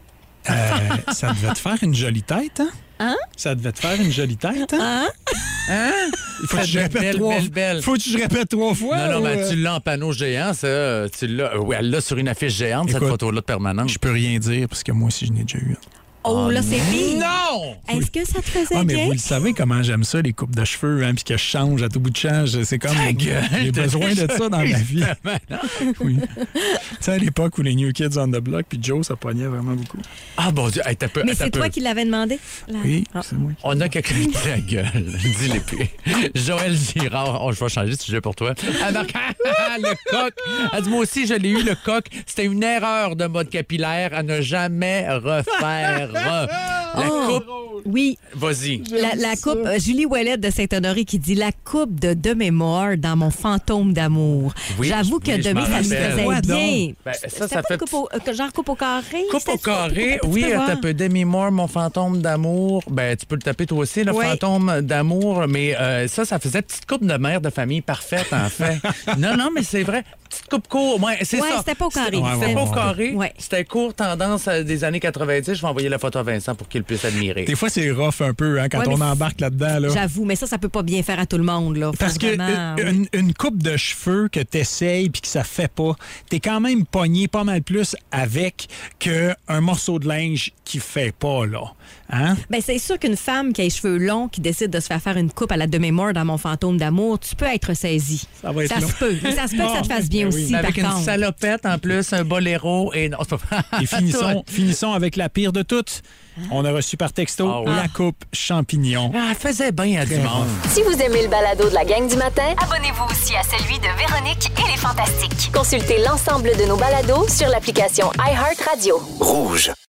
[SPEAKER 3] Ça devait te faire une jolie tête, hein?
[SPEAKER 6] Hein?
[SPEAKER 3] Ça devait te faire une jolie tête, hein?
[SPEAKER 7] Hein?
[SPEAKER 3] Faut que je répète Faut que je répète 3 fois.
[SPEAKER 7] Non, mais tu l'as en panneau géant, ça. Tu l'as. Oui, elle l'a sur une affiche géante, cette photo-là de permanente.
[SPEAKER 3] Je peux rien dire parce que moi aussi, je n'ai déjà eu.
[SPEAKER 6] Oh, là, c'est pire.
[SPEAKER 7] Non!
[SPEAKER 6] Est-ce que ça te faisait bien?
[SPEAKER 3] Mais vous le savez comment j'aime ça, les coupes de cheveux, hein, puis que je change à tout bout de champ. C'est comme... J'ai besoin de ça dans ma vie. Oui. Tu sais, à l'époque où les New Kids on the Block, puis Joe, ça poignait vraiment beaucoup.
[SPEAKER 7] Ah, bon Dieu. Hey,
[SPEAKER 6] mais c'est toi qui l'avais demandé? Là.
[SPEAKER 3] Oui, c'est moi.
[SPEAKER 7] On a quelqu'un qui a la gueule. Dis-les plus. Joël Girard. Oh, je vais changer de sujet pour toi. Elle marque, le coq. Elle dit, moi aussi, je l'ai eu, le coq. C'était une erreur de mode capillaire à ne jamais refaire. La coupe.
[SPEAKER 6] Oui.
[SPEAKER 7] Vas-y.
[SPEAKER 6] La coupe, Julie Ouellette de Saint-Honoré qui dit la coupe de mémoire dans mon fantôme d'amour. Oui, j'avoue que demi, ça me faisait bien.
[SPEAKER 7] Ben, ça fait.
[SPEAKER 6] Genre coupe au carré.
[SPEAKER 7] Coupe au carré, oui, un peu demi-moi, mon fantôme d'amour. Ben, tu peux le taper toi aussi, le fantôme d'amour. Mais ça faisait petite coupe de mère de famille parfaite, en fait. non, mais c'est vrai. Petite coupe court. Ouais, c'est ça.
[SPEAKER 6] C'était pas au carré.
[SPEAKER 7] C'était pas au carré. C'était court, tendance des années 90. Je vais envoyer la photo à Vincent pour qu'il le plus admiré.
[SPEAKER 3] Des fois, c'est rough un peu hein, quand on embarque là-dedans. Là.
[SPEAKER 6] J'avoue, mais ça peut pas bien faire à tout le monde. Là.
[SPEAKER 3] Parce que une coupe de cheveux que tu essayes puis que ça fait pas, t'es quand même pogné pas mal plus avec qu'un morceau de linge qui fait pas, là. Hein?
[SPEAKER 6] Ben, c'est sûr qu'une femme qui a les cheveux longs, qui décide de se faire une coupe à la demi-mort dans Mon fantôme d'amour, tu peux être saisi. Ça va être long. Se peut. Mais ça se peut que ça te fasse bien aussi, par
[SPEAKER 7] avec
[SPEAKER 6] contre.
[SPEAKER 7] Une salopette en plus, un boléro et non, c'est pas...
[SPEAKER 3] Et finissons avec la pire de toutes. On a reçu par texto la coupe champignon.
[SPEAKER 7] Elle faisait bien à dimanche.
[SPEAKER 1] Si vous aimez le balado de la gang du matin,
[SPEAKER 2] Abonnez-vous aussi à celui de Véronique et les Fantastiques.
[SPEAKER 1] consultez l'ensemble de nos balados sur l'application iHeartRadio.
[SPEAKER 4] Rouge.